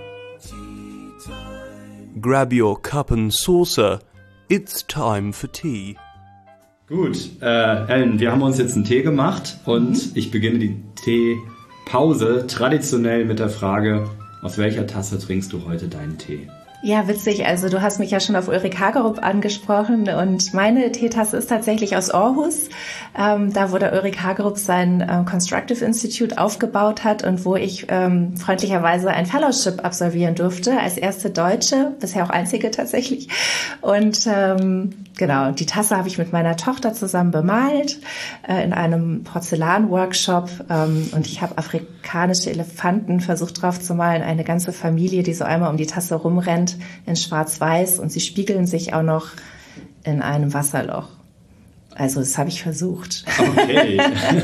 Grab your cup and saucer. It's time for tea. Gut, äh, Ellen, wir haben uns jetzt einen Tee gemacht und mhm. ich beginne die Teepause traditionell mit der Frage, aus welcher Tasse trinkst du heute deinen Tee? Ja, witzig. Also du hast mich ja schon auf Ulrich Hagerup angesprochen und meine Teetasse ist tatsächlich aus Aarhus, ähm, da wo der Ulrich Hagerup sein äh, Constructive Institute aufgebaut hat und wo ich ähm, freundlicherweise ein Fellowship absolvieren durfte, als erste Deutsche, bisher auch einzige tatsächlich. Und ähm, genau, die Tasse habe ich mit meiner Tochter zusammen bemalt äh, in einem Porzellan-Workshop ähm, und ich habe afrikanische Elefanten versucht drauf zu malen, eine ganze Familie, die so einmal um die Tasse rumrennt, in schwarz-weiß und sie spiegeln sich auch noch in einem Wasserloch. Also das habe ich versucht. Okay.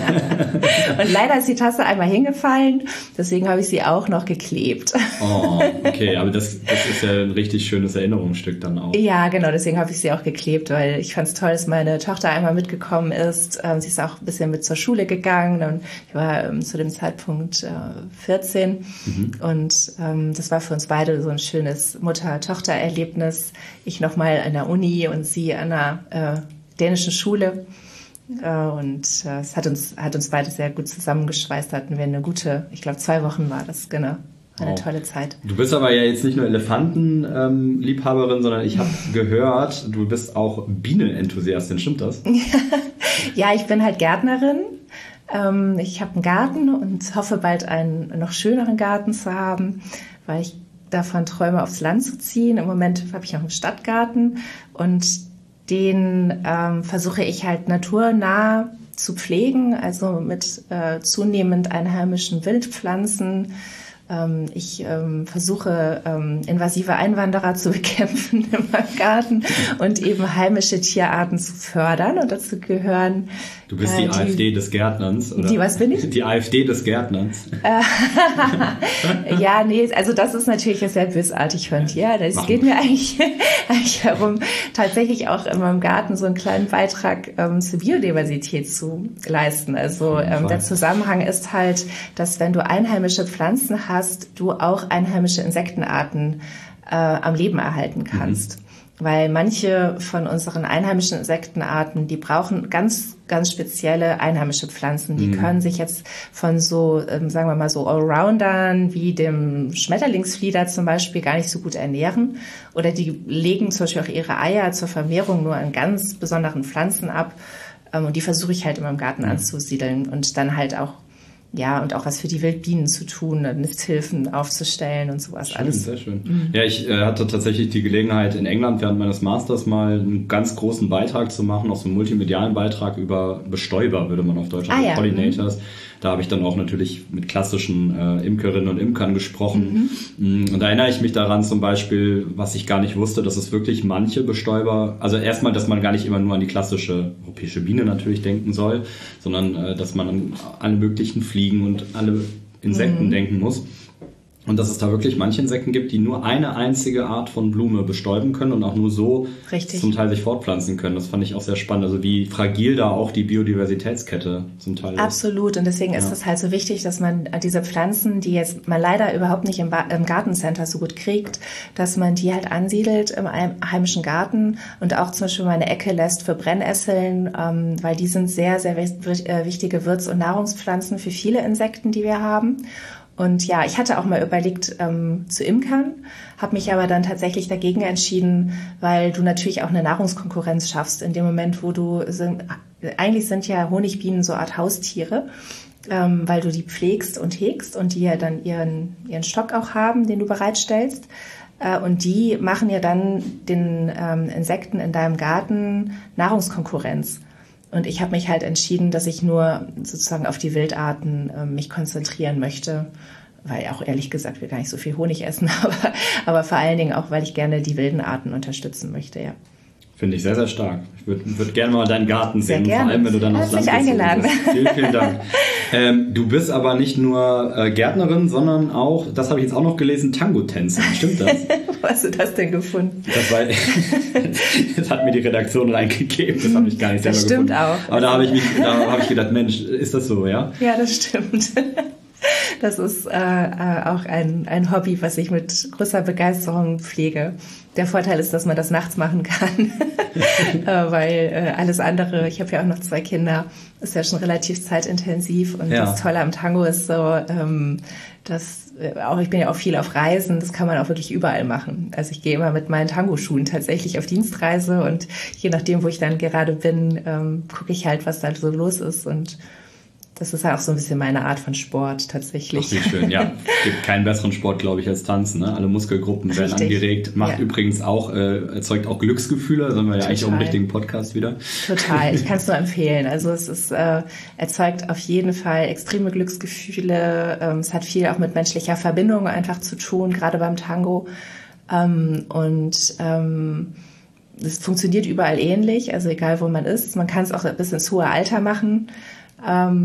Und leider ist die Tasse einmal hingefallen, deswegen habe ich sie auch noch geklebt. Oh, okay, aber das, das ist ja ein richtig schönes Erinnerungsstück dann auch. Ja, genau, deswegen habe ich sie auch geklebt, weil ich fand es toll, dass meine Tochter einmal mitgekommen ist. Sie ist auch ein bisschen mit zur Schule gegangen und ich war zu dem Zeitpunkt vierzehn mhm. und das war für uns beide so ein schönes Mutter-Tochter-Erlebnis. Ich nochmal an der Uni und sie an der dänischen Schule und äh, es hat uns hat uns beide sehr gut zusammengeschweißt, hatten wir eine gute, ich glaube zwei Wochen war das, genau, eine oh. tolle Zeit. Du bist aber ja jetzt nicht nur Elefantenliebhaberin, ähm, sondern ich habe gehört, du bist auch Bienenenthusiastin, stimmt das? Ja, ich bin halt Gärtnerin. Ähm, ich habe einen Garten und hoffe bald einen noch schöneren Garten zu haben, weil ich davon träume, aufs Land zu ziehen. Im Moment habe ich noch einen Stadtgarten und den ähm, versuche ich halt naturnah zu pflegen, also mit äh, zunehmend einheimischen Wildpflanzen. Ähm, ich ähm, versuche, ähm, invasive Einwanderer zu bekämpfen in meinem Garten und eben heimische Tierarten zu fördern. Und dazu gehören... Du bist die, äh, die AfD des Gärtnerns, oder? Die, was bin ich? Die AfD des Gärtnerns. Ja, nee, also das ist natürlich sehr bösartig von dir. Das Machen geht mir eigentlich, eigentlich darum, tatsächlich auch in meinem Garten so einen kleinen Beitrag ähm, zur Biodiversität zu leisten. Also ähm, der Zusammenhang ist halt, dass wenn du einheimische Pflanzen hast, du auch einheimische Insektenarten äh, am Leben erhalten kannst. Mhm. weil manche von unseren einheimischen Insektenarten, die brauchen ganz, ganz spezielle einheimische Pflanzen. Die mhm. können sich jetzt von so, ähm, sagen wir mal so Allroundern wie dem Schmetterlingsflieder zum Beispiel gar nicht so gut ernähren. Oder die legen zum Beispiel auch ihre Eier zur Vermehrung nur an ganz besonderen Pflanzen ab. Ähm, und die versuche ich halt in meinem Garten mhm. anzusiedeln und dann halt auch Ja, und auch was für die Wildbienen zu tun, Nisthilfen aufzustellen und sowas. Schön, alles. Sehr schön. Mhm. Ja, ich äh, hatte tatsächlich die Gelegenheit, in England während meines Masters mal einen ganz großen Beitrag zu machen, auch so einen multimedialen Beitrag über Bestäuber, würde man auf Deutsch sagen, ah, ja. Pollinators. Mhm. Da habe ich dann auch natürlich mit klassischen äh, Imkerinnen und Imkern gesprochen. Mhm. Und da erinnere ich mich daran zum Beispiel, was ich gar nicht wusste, dass es wirklich manche Bestäuber, also erstmal, dass man gar nicht immer nur an die klassische europäische Biene natürlich denken soll, sondern äh, dass man an alle möglichen Fliegen und alle Insekten mhm. denken muss. Und dass es da wirklich manche Insekten gibt, die nur eine einzige Art von Blume bestäuben können und auch nur so Richtig. zum Teil sich fortpflanzen können. Das fand ich auch sehr spannend. Also wie fragil da auch die Biodiversitätskette zum Teil ist. Absolut. Und deswegen ja. ist es halt so wichtig, dass man diese Pflanzen, die jetzt man leider überhaupt nicht im, ba- im Gartencenter so gut kriegt, dass man die halt ansiedelt im heimischen Garten und auch zum Beispiel mal eine Ecke lässt für Brennesseln, ähm, weil die sind sehr, sehr wichtige Würz- und Nahrungspflanzen für viele Insekten, die wir haben. Und ja, ich hatte auch mal überlegt ähm, zu imkern, habe mich aber dann tatsächlich dagegen entschieden, weil du natürlich auch eine Nahrungskonkurrenz schaffst in dem Moment, wo du, sind, eigentlich sind ja Honigbienen so eine Art Haustiere, ähm, weil du die pflegst und hegst und die ja dann ihren, ihren Stock auch haben, den du bereitstellst. Äh, und die machen ja dann den ähm, Insekten in deinem Garten Nahrungskonkurrenz. Und ich habe mich halt entschieden, dass ich nur sozusagen auf die Wildarten äh, mich konzentrieren möchte, weil auch ehrlich gesagt wir gar nicht so viel Honig essen, aber, aber vor allen Dingen auch, weil ich gerne die wilden Arten unterstützen möchte, ja. Finde ich sehr, sehr stark. Ich würde würd gerne mal deinen Garten sehen, sehr vor allem, wenn du dann aufs Land bist. eingeladen. Vielen, vielen Dank. ähm, du bist aber nicht nur äh, Gärtnerin, sondern auch, das habe ich jetzt auch noch gelesen, Tango-Tänzerin. Stimmt das? Wo hast du das denn gefunden? Das, war, das hat mir die Redaktion reingegeben, das habe ich gar nicht selber gefunden. Das stimmt auch. Aber da habe ich, mich, da hab ich gedacht, Mensch, ist das so, ja? Ja, das stimmt. Das ist äh, äh, auch ein, ein Hobby, was ich mit großer Begeisterung pflege. Der Vorteil ist, dass man das nachts machen kann, äh, weil äh, alles andere, ich habe ja auch noch zwei Kinder, ist ja schon relativ zeitintensiv. Und ja. das Tolle am Tango ist so, ähm, dass äh, auch ich bin ja auch viel auf Reisen, das kann man auch wirklich überall machen. Also ich gehe immer mit meinen Tango-Schuhen tatsächlich auf Dienstreise und je nachdem, wo ich dann gerade bin, ähm, gucke ich halt, was da so los ist und das ist ja auch so ein bisschen meine Art von Sport tatsächlich. Ach, wie schön, ja. Es gibt keinen besseren Sport, glaube ich, als Tanzen. Ne? Alle Muskelgruppen werden Richtig. angeregt. Macht ja. übrigens auch, äh, erzeugt auch Glücksgefühle. Da sind wir ja eigentlich auch im richtigen Podcast wieder. Total, ich kann es nur empfehlen. Also es ist, äh, erzeugt auf jeden Fall extreme Glücksgefühle. Ähm, es hat viel auch mit menschlicher Verbindung einfach zu tun, gerade beim Tango. Ähm, und ähm, es funktioniert überall ähnlich, also egal wo man ist. Man kann es auch bis ins hohe Alter machen. Ähm,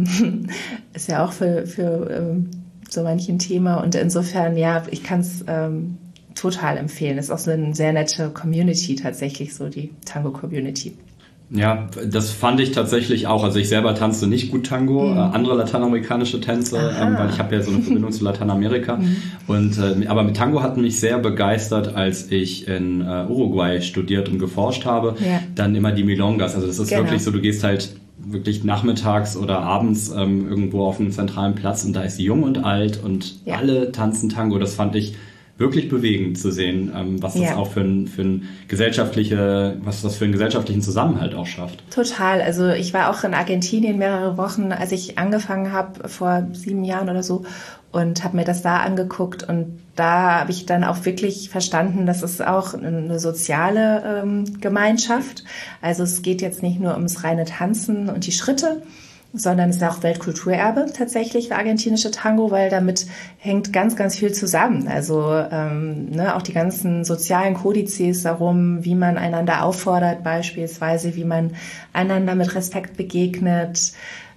ist ja auch für, für ähm, so manchen Thema und insofern, ja, ich kann es ähm, total empfehlen. Ist auch so eine sehr nette Community tatsächlich, so die Tango-Community. Ja, das fand ich tatsächlich auch. Also ich selber tanze nicht gut Tango, mhm. äh, andere lateinamerikanische Tänze, ähm, weil ich habe ja so eine Verbindung zu Lateinamerika. Mhm. Und äh, aber mit Tango hat mich sehr begeistert, als ich in äh, Uruguay studiert und geforscht habe. Ja. Dann immer die Milongas. Also das ist genau. wirklich so, du gehst halt wirklich nachmittags oder abends ähm, irgendwo auf einem zentralen Platz und da ist jung und alt und ja. alle tanzen Tango. Das fand ich wirklich bewegend zu sehen, ähm, was das ja. auch für ein, für ein gesellschaftliche, was das für einen gesellschaftlichen Zusammenhalt auch schafft. Total. Also ich war auch in Argentinien mehrere Wochen, als ich angefangen habe, vor sieben Jahren oder so, und habe mir das da angeguckt und da habe ich dann auch wirklich verstanden, dass es auch eine soziale ähm, Gemeinschaft. Also es geht jetzt nicht nur ums reine Tanzen und die Schritte, sondern es ist auch Weltkulturerbe tatsächlich, der argentinische Tango, weil damit hängt ganz, ganz viel zusammen. Also ähm, ne, auch die ganzen sozialen Kodizes darum, wie man einander auffordert beispielsweise, wie man einander mit Respekt begegnet,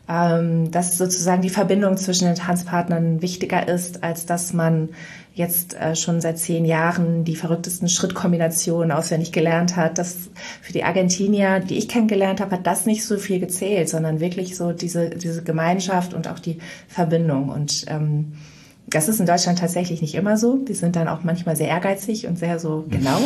ähm, dass sozusagen die Verbindung zwischen den Tanzpartnern wichtiger ist, als dass man jetzt äh, schon seit zehn Jahren die verrücktesten Schrittkombinationen auswendig gelernt hat. Das für die Argentinier, die ich kennengelernt habe, hat das nicht so viel gezählt, sondern wirklich so diese diese Gemeinschaft und auch die Verbindung. Und ähm, Das ist in Deutschland tatsächlich nicht immer so. Die sind dann auch manchmal sehr ehrgeizig und sehr so genau.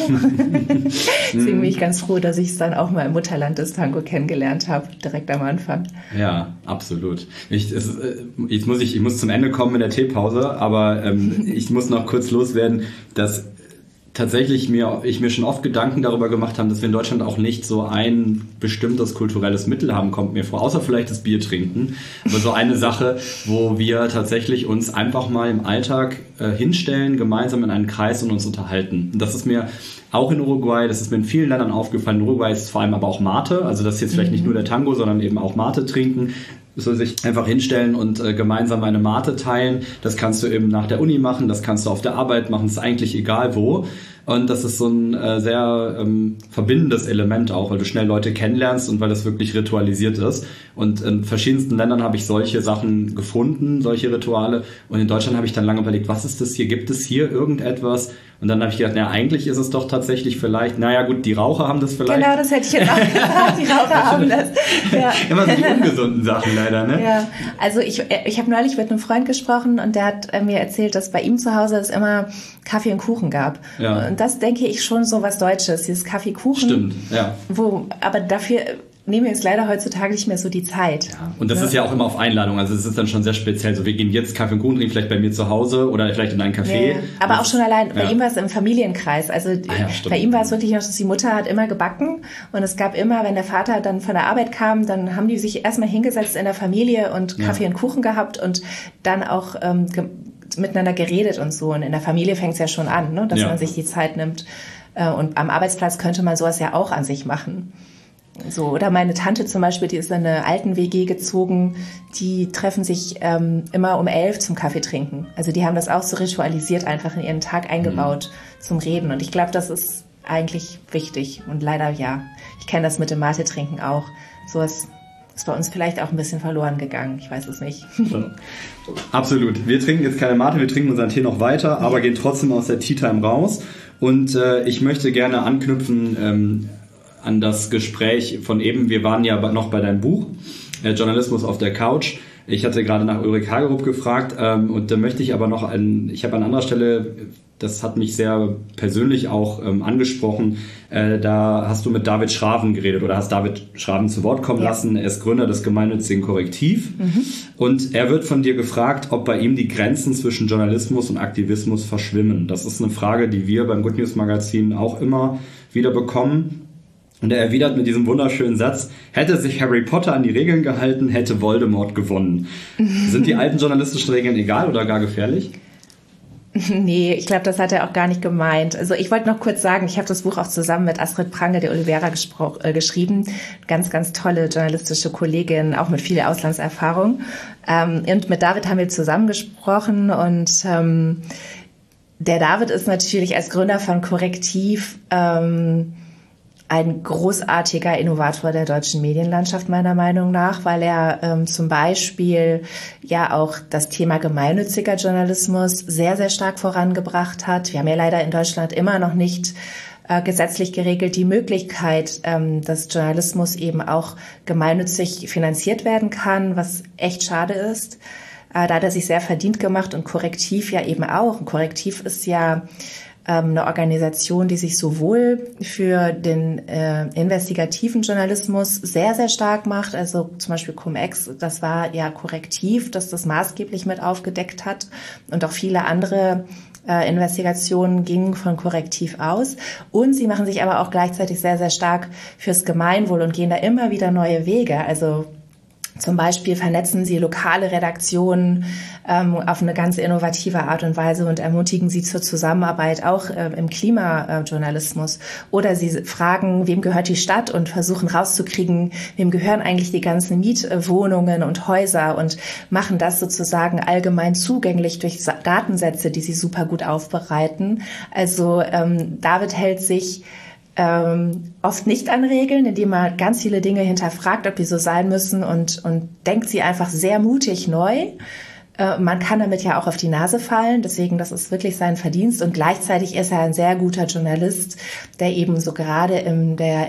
Deswegen bin ich ganz froh, dass ich es dann auch mal im Mutterland des Tango kennengelernt habe, direkt am Anfang. Ja, absolut. Ich, es, jetzt muss ich, ich muss zum Ende kommen mit der Teepause, aber ähm, ich muss noch kurz loswerden, dass tatsächlich mir, ich mir schon oft Gedanken darüber gemacht habe, dass wir in Deutschland auch nicht so ein bestimmtes kulturelles Mittel haben, kommt mir vor, außer vielleicht das Bier trinken. Aber so eine Sache, wo wir tatsächlich uns einfach mal im Alltag äh, hinstellen, gemeinsam in einen Kreis und uns unterhalten. Und das ist mir auch in Uruguay, das ist mir in vielen Ländern aufgefallen. In Uruguay ist es vor allem aber auch Mate, also das ist jetzt vielleicht mhm. nicht nur der Tango, sondern eben auch Mate trinken. So sich einfach hinstellen und äh, gemeinsam eine Mate teilen. Das kannst du eben nach der Uni machen, das kannst du auf der Arbeit machen, ist eigentlich egal wo. Und das ist so ein äh, sehr ähm, verbindendes Element auch, weil du schnell Leute kennenlernst und weil das wirklich ritualisiert ist. Und in verschiedensten Ländern habe ich solche Sachen gefunden, solche Rituale. Und in Deutschland habe ich dann lange überlegt, was ist das hier? Gibt es hier irgendetwas? Und dann habe ich gedacht, naja, eigentlich ist es doch tatsächlich vielleicht, naja gut, die Raucher haben das vielleicht. Genau, das hätte ich jetzt auch gesagt, die Raucher haben das. Ja. Immer so die ungesunden Sachen leider, ne? Ja, also ich, ich habe neulich mit einem Freund gesprochen und der hat mir erzählt, dass bei ihm zu Hause es immer Kaffee und Kuchen gab. Ja. Und das denke ich schon so was Deutsches, dieses Kaffee-Kuchen. Stimmt, ja. Wo, aber dafür nehmen wir uns leider heutzutage nicht mehr so die Zeit. Ja. Und das ja. ist ja auch immer auf Einladung. Also es ist dann schon sehr speziell. So, wir gehen jetzt Kaffee und Kuchen trinken, vielleicht bei mir zu Hause oder vielleicht in ein Café. Ja. Aber das auch schon allein, bei ja. ihm war es im Familienkreis. Also ah, ja, bei ihm war es wirklich noch, dass die Mutter hat immer gebacken und es gab immer, wenn der Vater dann von der Arbeit kam, dann haben die sich erstmal hingesetzt in der Familie und Kaffee ja. und Kuchen gehabt und dann auch ähm, ge- miteinander geredet und so. Und in der Familie fängt es ja schon an, ne, dass ja. man sich die Zeit nimmt. Und am Arbeitsplatz könnte man sowas ja auch an sich machen. So, oder meine Tante zum Beispiel, die ist in eine Alten-W G gezogen, die treffen sich ähm, immer um elf zum Kaffee trinken. Also die haben das auch so ritualisiert, einfach in ihren Tag eingebaut mhm. zum Reden. Und ich glaube, das ist eigentlich wichtig. Und leider, ja, ich kenne das mit dem Mate-Trinken auch. Sowas ist bei uns vielleicht auch ein bisschen verloren gegangen. Ich weiß es nicht. Ja. Absolut. Wir trinken jetzt keine Mate, wir trinken unseren Tee noch weiter, aber gehen trotzdem aus der Tea Time raus. Und äh, ich möchte gerne anknüpfen ähm, an das Gespräch von eben. Wir waren ja noch bei deinem Buch, äh, Journalismus auf der Couch. Ich hatte gerade nach Ulrich Hagerup gefragt ähm, und da möchte ich aber noch, ein, ich habe an anderer Stelle, das hat mich sehr persönlich auch ähm, angesprochen, äh, da hast du mit David Schraven geredet oder hast David Schraven zu Wort kommen ja. lassen. Er ist Gründer des gemeinnützigen Korrektiv mhm. und er wird von dir gefragt, ob bei ihm die Grenzen zwischen Journalismus und Aktivismus verschwimmen. Das ist eine Frage, die wir beim Good News Magazin auch immer wieder bekommen. Und er erwidert mit diesem wunderschönen Satz, hätte sich Harry Potter an die Regeln gehalten, hätte Voldemort gewonnen. Sind die alten journalistischen Regeln egal oder gar gefährlich? Nee, ich glaube, das hat er auch gar nicht gemeint. Also ich wollte noch kurz sagen, ich habe das Buch auch zusammen mit Astrid Prange de Oliveira gespro- äh, geschrieben. Ganz, ganz tolle journalistische Kollegin, auch mit viel Auslandserfahrung. Ähm, und mit David haben wir zusammen gesprochen und ähm, der David ist natürlich als Gründer von Korrektiv ähm, ein großartiger Innovator der deutschen Medienlandschaft meiner Meinung nach, weil er ähm, zum Beispiel ja auch das Thema gemeinnütziger Journalismus sehr, sehr stark vorangebracht hat. Wir haben ja leider in Deutschland immer noch nicht äh, gesetzlich geregelt die Möglichkeit, ähm, dass Journalismus eben auch gemeinnützig finanziert werden kann, was echt schade ist. Äh, da hat er sich sehr verdient gemacht und Korrektiv ja eben auch. Und Korrektiv ist ja eine Organisation, die sich sowohl für den äh, investigativen Journalismus sehr, sehr stark macht, also zum Beispiel Cum-Ex, das war ja Korrektiv, das das maßgeblich mit aufgedeckt hat und auch viele andere äh, Investigationen gingen von Korrektiv aus und sie machen sich aber auch gleichzeitig sehr, sehr stark fürs Gemeinwohl und gehen da immer wieder neue Wege, also zum Beispiel vernetzen sie lokale Redaktionen ähm, auf eine ganz innovative Art und Weise und ermutigen sie zur Zusammenarbeit auch ähm, im Klimajournalismus. Oder sie fragen, wem gehört die Stadt und versuchen rauszukriegen, wem gehören eigentlich die ganzen Mietwohnungen und Häuser und machen das sozusagen allgemein zugänglich durch Datensätze, die sie super gut aufbereiten. Also ähm, David hält sich Ähm, oft nicht an Regeln, indem er ganz viele Dinge hinterfragt, ob die so sein müssen und, und denkt sie einfach sehr mutig neu. Äh, man kann damit ja auch auf die Nase fallen, deswegen das ist wirklich sein Verdienst und gleichzeitig ist er ein sehr guter Journalist, der eben so gerade in der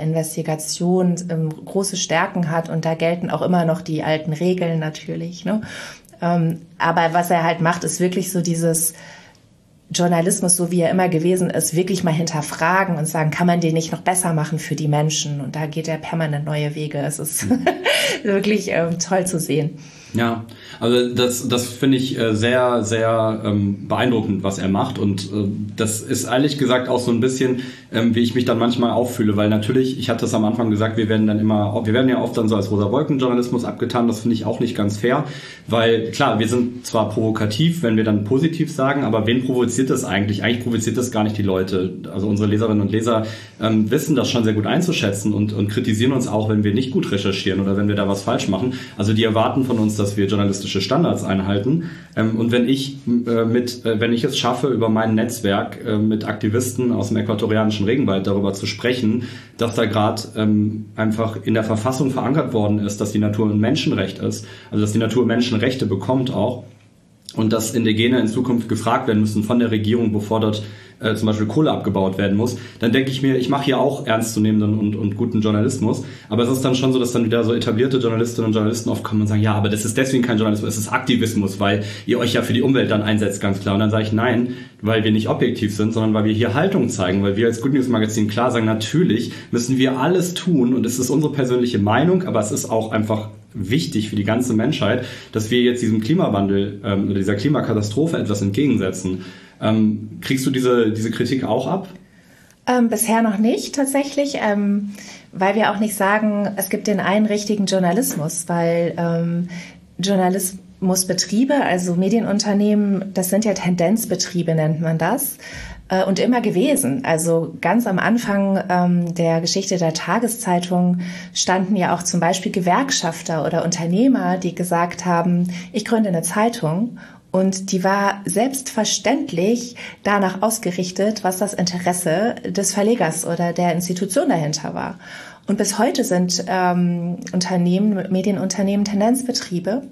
Investigation ähm, große Stärken hat und da gelten auch immer noch die alten Regeln natürlich, ne? Ähm, aber was er halt macht, ist wirklich so dieses Journalismus, so wie er immer gewesen ist, wirklich mal hinterfragen und sagen, kann man den nicht noch besser machen für die Menschen? Und da geht er permanent neue Wege. Es ist wirklich ähm, toll zu sehen. Ja, also das, das finde ich äh, sehr, sehr ähm, beeindruckend, was er macht, und äh, das ist ehrlich gesagt auch so ein bisschen, ähm, wie ich mich dann manchmal auffühle, weil natürlich, ich hatte es am Anfang gesagt, wir werden dann immer, wir werden ja oft dann so als Rosa-Wolken-Journalismus abgetan, das finde ich auch nicht ganz fair, weil klar, wir sind zwar provokativ, wenn wir dann positiv sagen, aber wen provoziert das eigentlich? Eigentlich provoziert das gar nicht die Leute, also unsere Leserinnen und Leser ähm, wissen das schon sehr gut einzuschätzen und, und kritisieren uns auch, wenn wir nicht gut recherchieren oder wenn wir da was falsch machen, also die erwarten von uns, dass wir journalistische Standards einhalten. Ähm, und wenn ich äh, mit, äh, wenn ich es schaffe, über mein Netzwerk äh, mit Aktivisten aus dem äquatorianischen Regenwald darüber zu sprechen, dass da gerade ähm, einfach in der Verfassung verankert worden ist, dass die Natur ein Menschenrecht ist, also dass die Natur Menschenrechte bekommt auch, und dass Indigene in Zukunft gefragt werden müssen von der Regierung, bevor dort äh, zum Beispiel Kohle abgebaut werden muss, dann denke ich mir, ich mache hier auch ernstzunehmenden und, und guten Journalismus. Aber es ist dann schon so, dass dann wieder so etablierte Journalistinnen und Journalisten oft kommen und sagen, ja, aber das ist deswegen kein Journalismus, es ist Aktivismus, weil ihr euch ja für die Umwelt dann einsetzt, ganz klar. Und dann sage ich, nein, weil wir nicht objektiv sind, sondern weil wir hier Haltung zeigen, weil wir als Good News Magazin klar sagen, natürlich müssen wir alles tun, und es ist unsere persönliche Meinung, aber es ist auch einfach wichtig für die ganze Menschheit, dass wir jetzt diesem Klimawandel ähm, oder dieser Klimakatastrophe etwas entgegensetzen. Ähm, kriegst du diese, diese Kritik auch ab? Ähm, bisher noch nicht tatsächlich, ähm, weil wir auch nicht sagen, es gibt den einen richtigen Journalismus, weil ähm, Journalismusbetriebe, also Medienunternehmen, das sind ja Tendenzbetriebe, nennt man das. Und immer gewesen. Also ganz am Anfang ähm, der Geschichte der Tageszeitung standen ja auch zum Beispiel Gewerkschafter oder Unternehmer, die gesagt haben, ich gründe eine Zeitung, und die war selbstverständlich danach ausgerichtet, was das Interesse des Verlegers oder der Institution dahinter war. Und bis heute sind ähm, Unternehmen, Medienunternehmen Tendenzbetriebe.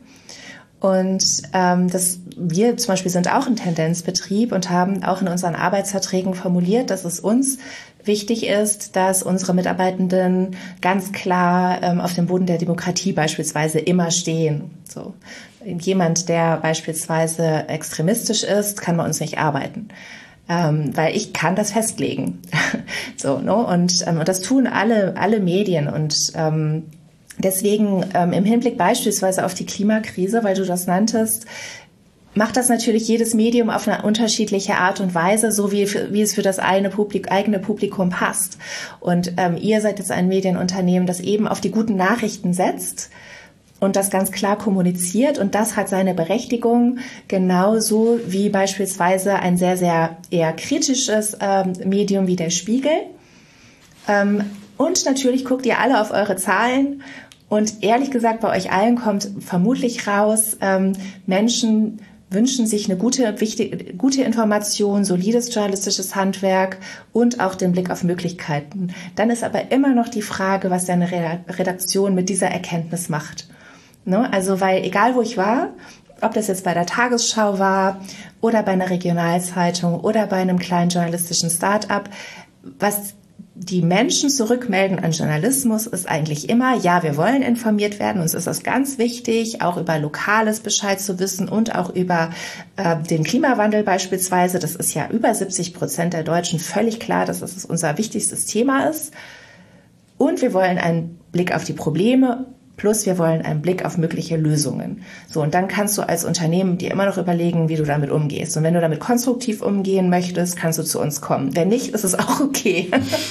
Und ähm, das, wir zum Beispiel sind auch ein Tendenzbetrieb und haben auch in unseren Arbeitsverträgen formuliert, dass es uns wichtig ist, dass unsere Mitarbeitenden ganz klar ähm, auf dem Boden der Demokratie beispielsweise immer stehen. So, jemand, der beispielsweise extremistisch ist, kann bei uns nicht arbeiten. Ähm, weil ich kann das festlegen. so, ne? Und, ähm, und das tun alle, alle Medien, und ähm, deswegen ähm, im Hinblick beispielsweise auf die Klimakrise, weil du das nanntest, macht das natürlich jedes Medium auf eine unterschiedliche Art und Weise, so wie, wie es für das eine Publik, eigene Publikum passt. Und ähm, ihr seid jetzt ein Medienunternehmen, das eben auf die guten Nachrichten setzt und das ganz klar kommuniziert. Und das hat seine Berechtigung, genauso wie beispielsweise ein sehr, sehr eher kritisches ähm, Medium wie der Spiegel. Ähm, und natürlich guckt ihr alle auf eure Zahlen. Und ehrlich gesagt, bei euch allen kommt vermutlich raus, ähm, Menschen wünschen sich eine gute, wichtige, gute Information, solides journalistisches Handwerk und auch den Blick auf Möglichkeiten. Dann ist aber immer noch die Frage, was deine Redaktion mit dieser Erkenntnis macht. Ne? Also, weil egal wo ich war, ob das jetzt bei der Tagesschau war oder bei einer Regionalzeitung oder bei einem kleinen journalistischen Start-up, was die Menschen zurückmelden an Journalismus ist eigentlich immer, ja, wir wollen informiert werden, uns ist das ganz wichtig, auch über Lokales Bescheid zu wissen und auch über äh, den Klimawandel beispielsweise. Das ist ja über siebzig Prozent der Deutschen völlig klar, dass das unser wichtigstes Thema ist. Und wir wollen einen Blick auf die Probleme, plus wir wollen einen Blick auf mögliche Lösungen. So, und dann kannst du als Unternehmen dir immer noch überlegen, wie du damit umgehst. Und wenn du damit konstruktiv umgehen möchtest, kannst du zu uns kommen. Wenn nicht, ist es auch okay.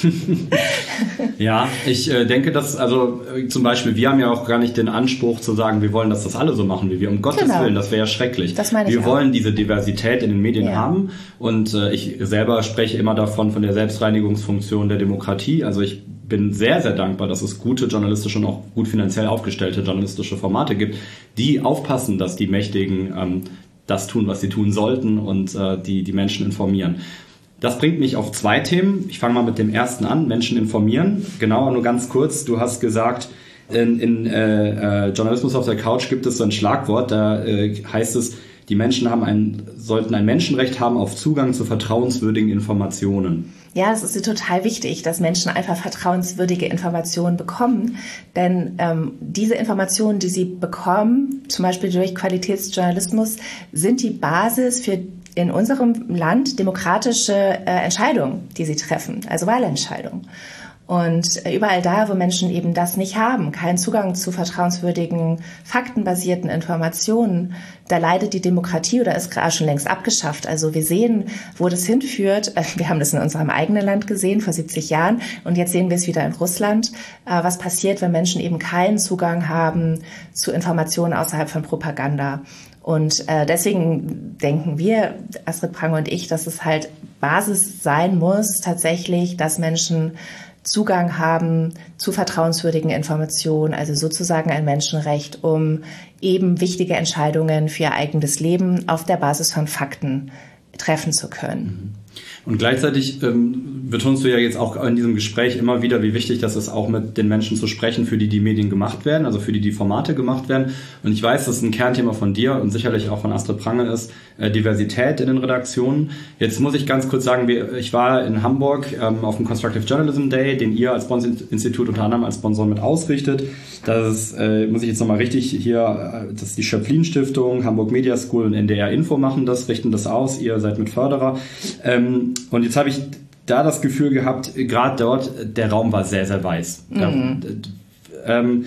Ja, ich äh, denke, dass, also äh, zum Beispiel, wir haben ja auch gar nicht den Anspruch zu sagen, wir wollen, dass das alle so machen wie wir. Um Gottes genau. Willen, das wäre ja schrecklich. Das meine ich wir auch. wollen diese Diversität in den Medien ja. haben. Und äh, ich selber spreche immer davon, von der Selbstreinigungsfunktion der Demokratie. Also ich bin sehr, sehr dankbar, dass es gute journalistische und auch gut finanziell aufgestellte journalistische Formate gibt, die aufpassen, dass die Mächtigen ähm, das tun, was sie tun sollten, und äh, die die Menschen informieren. Das bringt mich auf zwei Themen. Ich fange mal mit dem ersten an, Menschen informieren. Genau, nur ganz kurz, du hast gesagt, in, in äh, äh, Journalismus auf der Couch gibt es so ein Schlagwort, da äh, heißt es, die Menschen haben ein, sollten ein Menschenrecht haben auf Zugang zu vertrauenswürdigen Informationen. Ja, es ist total wichtig, dass Menschen einfach vertrauenswürdige Informationen bekommen. Denn ähm, diese Informationen, die sie bekommen, zum Beispiel durch Qualitätsjournalismus, sind die Basis für in unserem Land demokratische äh, Entscheidungen, die sie treffen, also Wahlentscheidungen. Und überall da, wo Menschen eben das nicht haben, keinen Zugang zu vertrauenswürdigen, faktenbasierten Informationen, da leidet die Demokratie oder ist gerade schon längst abgeschafft. Also wir sehen, wo das hinführt. Wir haben das in unserem eigenen Land gesehen, vor siebzig Jahren. Und jetzt sehen wir es wieder in Russland. Was passiert, wenn Menschen eben keinen Zugang haben zu Informationen außerhalb von Propaganda? Und äh, deswegen denken wir, Astrid Prange und ich, dass es halt Basis sein muss, tatsächlich, dass Menschen Zugang haben zu vertrauenswürdigen Informationen, also sozusagen ein Menschenrecht, um eben wichtige Entscheidungen für ihr eigenes Leben auf der Basis von Fakten treffen zu können. Und gleichzeitig ähm, betonst du ja jetzt auch in diesem Gespräch immer wieder, wie wichtig das ist, auch mit den Menschen zu sprechen, für die die Medien gemacht werden, also für die die Formate gemacht werden. Und ich weiß, dass es ein Kernthema von dir und sicherlich auch von Astrid Prange ist, äh, Diversität in den Redaktionen. Jetzt muss ich ganz kurz sagen, ich war in Hamburg ähm, auf dem Constructive Journalism Day, den ihr als Bons-Institut unter anderem als Sponsor mit ausrichtet. Das ist, äh, muss ich jetzt nochmal richtig hier, das ist die Schöpflin-Stiftung, Hamburg Media School und N D R Info machen das, richten das aus, ihr seid mit Förderer. Ähm, Und jetzt habe ich da das Gefühl gehabt, gerade dort, der Raum war sehr, sehr weiß. Mhm. Da, ähm,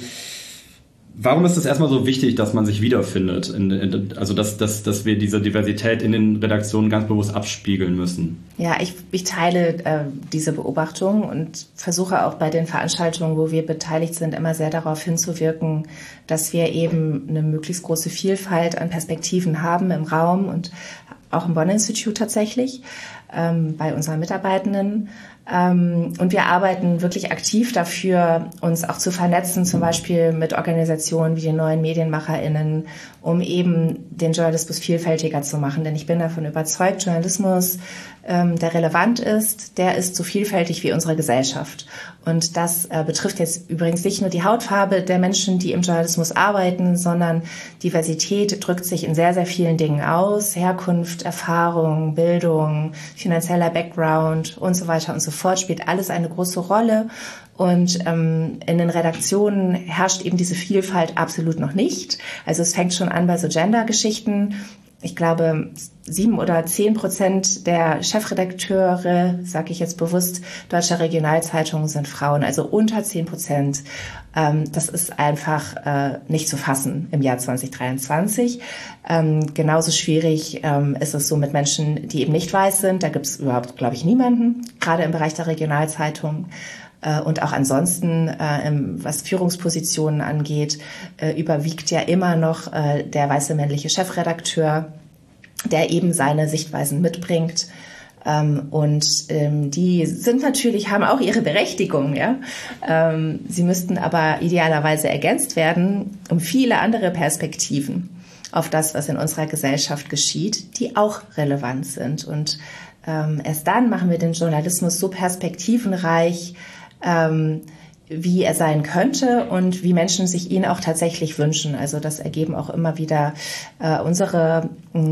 warum ist es erstmal so wichtig, dass man sich wiederfindet? In, in, also, dass, dass, dass wir diese Diversität in den Redaktionen ganz bewusst abspiegeln müssen? Ja, ich, ich teile äh, diese Beobachtung und versuche auch bei den Veranstaltungen, wo wir beteiligt sind, immer sehr darauf hinzuwirken, dass wir eben eine möglichst große Vielfalt an Perspektiven haben im Raum und auch im Bonn-Institut tatsächlich, ähm, bei unseren Mitarbeitenden. Ähm, und wir arbeiten wirklich aktiv dafür, uns auch zu vernetzen, zum Beispiel mit Organisationen wie den neuen MedienmacherInnen, um eben den Journalismus vielfältiger zu machen. Denn ich bin davon überzeugt, Journalismus, ähm, der relevant ist, der ist so vielfältig wie unsere Gesellschaft. Und das äh, betrifft jetzt übrigens nicht nur die Hautfarbe der Menschen, die im Journalismus arbeiten, sondern Diversität drückt sich in sehr, sehr vielen Dingen aus. Herkunft, Erfahrung, Bildung, finanzieller Background und so weiter und so fort spielt alles eine große Rolle. Und ähm, in den Redaktionen herrscht eben diese Vielfalt absolut noch nicht. Also es fängt schon an bei so Gender-Geschichten. Ich glaube, sieben oder zehn Prozent der Chefredakteure, sage ich jetzt bewusst, deutscher Regionalzeitungen sind Frauen, also unter zehn Prozent. Ähm, das ist einfach äh, nicht zu fassen im Jahr zwanzig dreiundzwanzig. Ähm, genauso schwierig ähm, ist es so mit Menschen, die eben nicht weiß sind. Da gibt es überhaupt, glaube ich, niemanden, gerade im Bereich der Regionalzeitungen. Und auch ansonsten, äh, was Führungspositionen angeht, äh, überwiegt ja immer noch äh, der weiße männliche Chefredakteur, der eben seine Sichtweisen mitbringt. Ähm, und ähm, die sind natürlich, haben auch ihre Berechtigung, ja. Ähm, sie müssten aber idealerweise ergänzt werden um viele andere Perspektiven auf das, was in unserer Gesellschaft geschieht, die auch relevant sind. Und ähm, erst dann machen wir den Journalismus so perspektivenreich, Ähm, wie er sein könnte und wie Menschen sich ihn auch tatsächlich wünschen. Also das ergeben auch immer wieder äh, unsere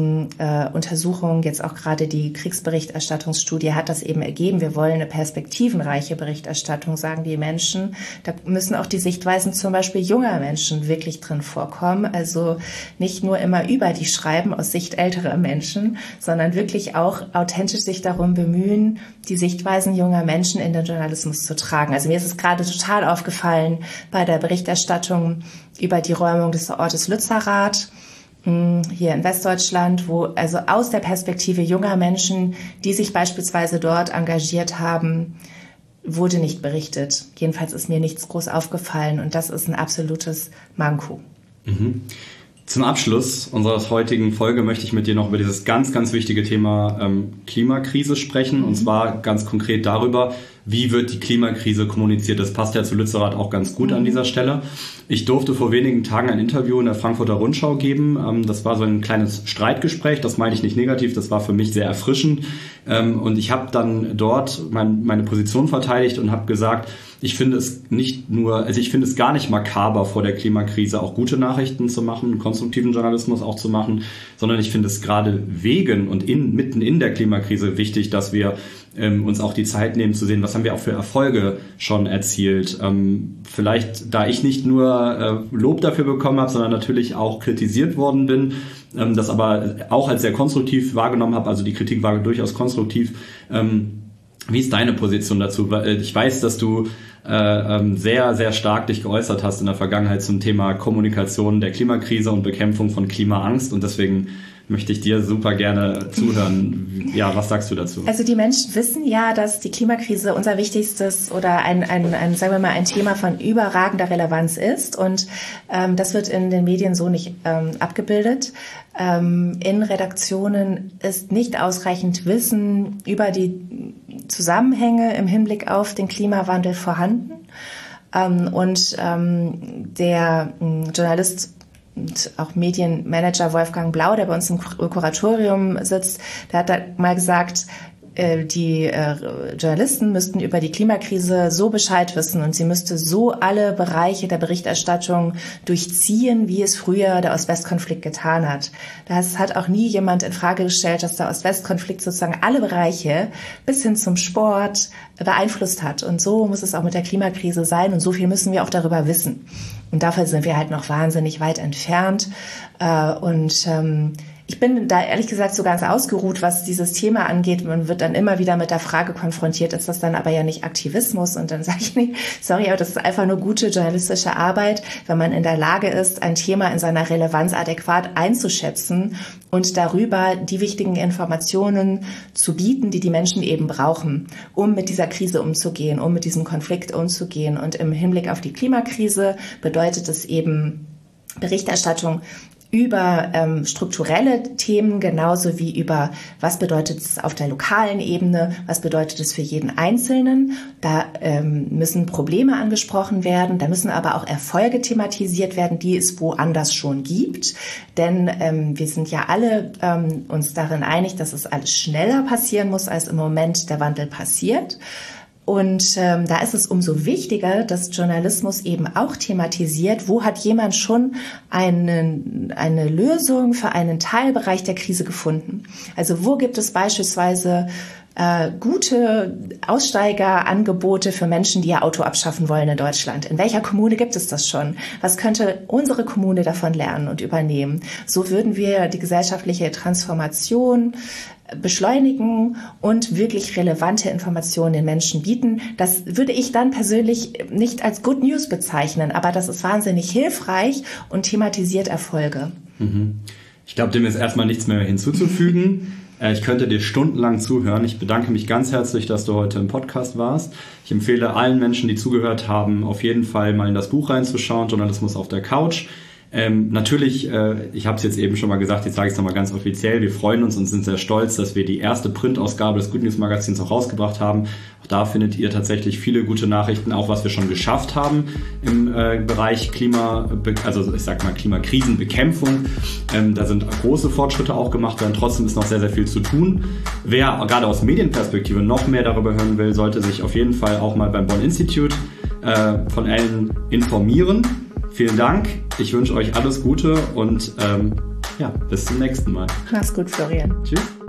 äh, Untersuchungen, jetzt auch gerade die Kriegsberichterstattungsstudie hat das eben ergeben. Wir wollen eine perspektivenreiche Berichterstattung, sagen die Menschen. Da müssen auch die Sichtweisen zum Beispiel junger Menschen wirklich drin vorkommen. Also nicht nur immer über die schreiben aus Sicht älterer Menschen, sondern wirklich auch authentisch sich darum bemühen, die Sichtweisen junger Menschen in den Journalismus zu tragen. Also mir ist es gerade total aufgefallen bei der Berichterstattung über die Räumung des Ortes Lützerath hier in Westdeutschland, wo also aus der Perspektive junger Menschen, die sich beispielsweise dort engagiert haben, wurde nicht berichtet. Jedenfalls ist mir nichts groß aufgefallen und das ist ein absolutes Manko. Mhm. Zum Abschluss unserer heutigen Folge möchte ich mit dir noch über dieses ganz, ganz wichtige Thema ähm, Klimakrise sprechen. Mhm. Und zwar ganz konkret darüber, wie wird die Klimakrise kommuniziert. Das passt ja zu Lützerath auch ganz gut an dieser Stelle. Ich durfte vor wenigen Tagen ein Interview in der Frankfurter Rundschau geben. Das war so ein kleines Streitgespräch, das meine ich nicht negativ, das war für mich sehr erfrischend. Und ich habe dann dort mein, meine Position verteidigt und habe gesagt, ich finde es nicht nur, also ich finde es gar nicht makaber, vor der Klimakrise auch gute Nachrichten zu machen, konstruktiven Journalismus auch zu machen, sondern ich finde es gerade wegen und in, mitten in der Klimakrise wichtig, dass wir ähm, uns auch die Zeit nehmen zu sehen, was haben wir auch für Erfolge schon erzielt. Ähm, vielleicht, da ich nicht nur äh, Lob dafür bekommen habe, sondern natürlich auch kritisiert worden bin, ähm, das aber auch als sehr konstruktiv wahrgenommen habe, also die Kritik war durchaus konstruktiv. Ähm, wie ist deine Position dazu? Ich weiß, dass du äh, sehr, sehr stark dich geäußert hast in der Vergangenheit zum Thema Kommunikation der Klimakrise und Bekämpfung von Klimaangst und deswegen möchte ich dir super gerne zuhören. Ja, was sagst du dazu? Also die Menschen wissen ja, dass die Klimakrise unser wichtigstes oder ein, ein, ein sagen wir mal, ein Thema von überragender Relevanz ist und ähm, das wird in den Medien so nicht ähm, abgebildet. Ähm, in Redaktionen ist nicht ausreichend Wissen über die Zusammenhänge im Hinblick auf den Klimawandel vorhanden. Ähm, und ähm, der ähm, Journalist und auch Medienmanager Wolfgang Blau, der bei uns im Kuratorium sitzt, der hat da mal gesagt, die Journalisten müssten über die Klimakrise so Bescheid wissen und sie müsste so alle Bereiche der Berichterstattung durchziehen, wie es früher der Ost-West-Konflikt getan hat. Das hat auch nie jemand in Frage gestellt, dass der Ost-West-Konflikt sozusagen alle Bereiche bis hin zum Sport beeinflusst hat. Und so muss es auch mit der Klimakrise sein und so viel müssen wir auch darüber wissen. Und dafür sind wir halt noch wahnsinnig weit entfernt. Und ich bin da ehrlich gesagt so ganz ausgeruht, was dieses Thema angeht. Man wird dann immer wieder mit der Frage konfrontiert, ist das dann aber ja nicht Aktivismus? Und dann sage ich nicht, sorry, aber das ist einfach nur gute journalistische Arbeit, wenn man in der Lage ist, ein Thema in seiner Relevanz adäquat einzuschätzen und darüber die wichtigen Informationen zu bieten, die die Menschen eben brauchen, um mit dieser Krise umzugehen, um mit diesem Konflikt umzugehen. Und im Hinblick auf die Klimakrise bedeutet es eben Berichterstattung über ähm, strukturelle Themen, genauso wie über, was bedeutet es auf der lokalen Ebene, was bedeutet es für jeden Einzelnen. Da ähm, müssen Probleme angesprochen werden, da müssen aber auch Erfolge thematisiert werden, die es woanders schon gibt. Denn ähm, wir sind ja alle ähm, uns darin einig, dass es alles schneller passieren muss, als im Moment der Wandel passiert. Und ähm, da ist es umso wichtiger, dass Journalismus eben auch thematisiert, wo hat jemand schon eine, eine Lösung für einen Teilbereich der Krise gefunden. Also wo gibt es beispielsweise äh, gute Aussteigerangebote für Menschen, die ihr Auto abschaffen wollen in Deutschland? In welcher Kommune gibt es das schon? Was könnte unsere Kommune davon lernen und übernehmen? So würden wir die gesellschaftliche Transformation beschleunigen und wirklich relevante Informationen den Menschen bieten. Das würde ich dann persönlich nicht als Good News bezeichnen, aber das ist wahnsinnig hilfreich und thematisiert Erfolge. Ich glaube, dem ist erstmal nichts mehr hinzuzufügen. Ich könnte dir stundenlang zuhören. Ich bedanke mich ganz herzlich, dass du heute im Podcast warst. Ich empfehle allen Menschen, die zugehört haben, auf jeden Fall mal in das Buch reinzuschauen, Journalismus auf der Couch. Ähm, natürlich, äh, ich habe es jetzt eben schon mal gesagt, jetzt sage ich es nochmal ganz offiziell, wir freuen uns und sind sehr stolz, dass wir die erste Printausgabe des Good News Magazins auch rausgebracht haben. Auch da findet ihr tatsächlich viele gute Nachrichten, auch was wir schon geschafft haben im äh, Bereich Klima, also ich sag mal Klimakrisenbekämpfung. Ähm, da sind große Fortschritte auch gemacht worden, trotzdem ist noch sehr, sehr viel zu tun. Wer gerade aus Medienperspektive noch mehr darüber hören will, sollte sich auf jeden Fall auch mal beim Bonn Institute äh, von Ellen informieren. Vielen Dank, ich wünsche euch alles Gute und ähm, ja, bis zum nächsten Mal. Mach's gut, Florian. Tschüss.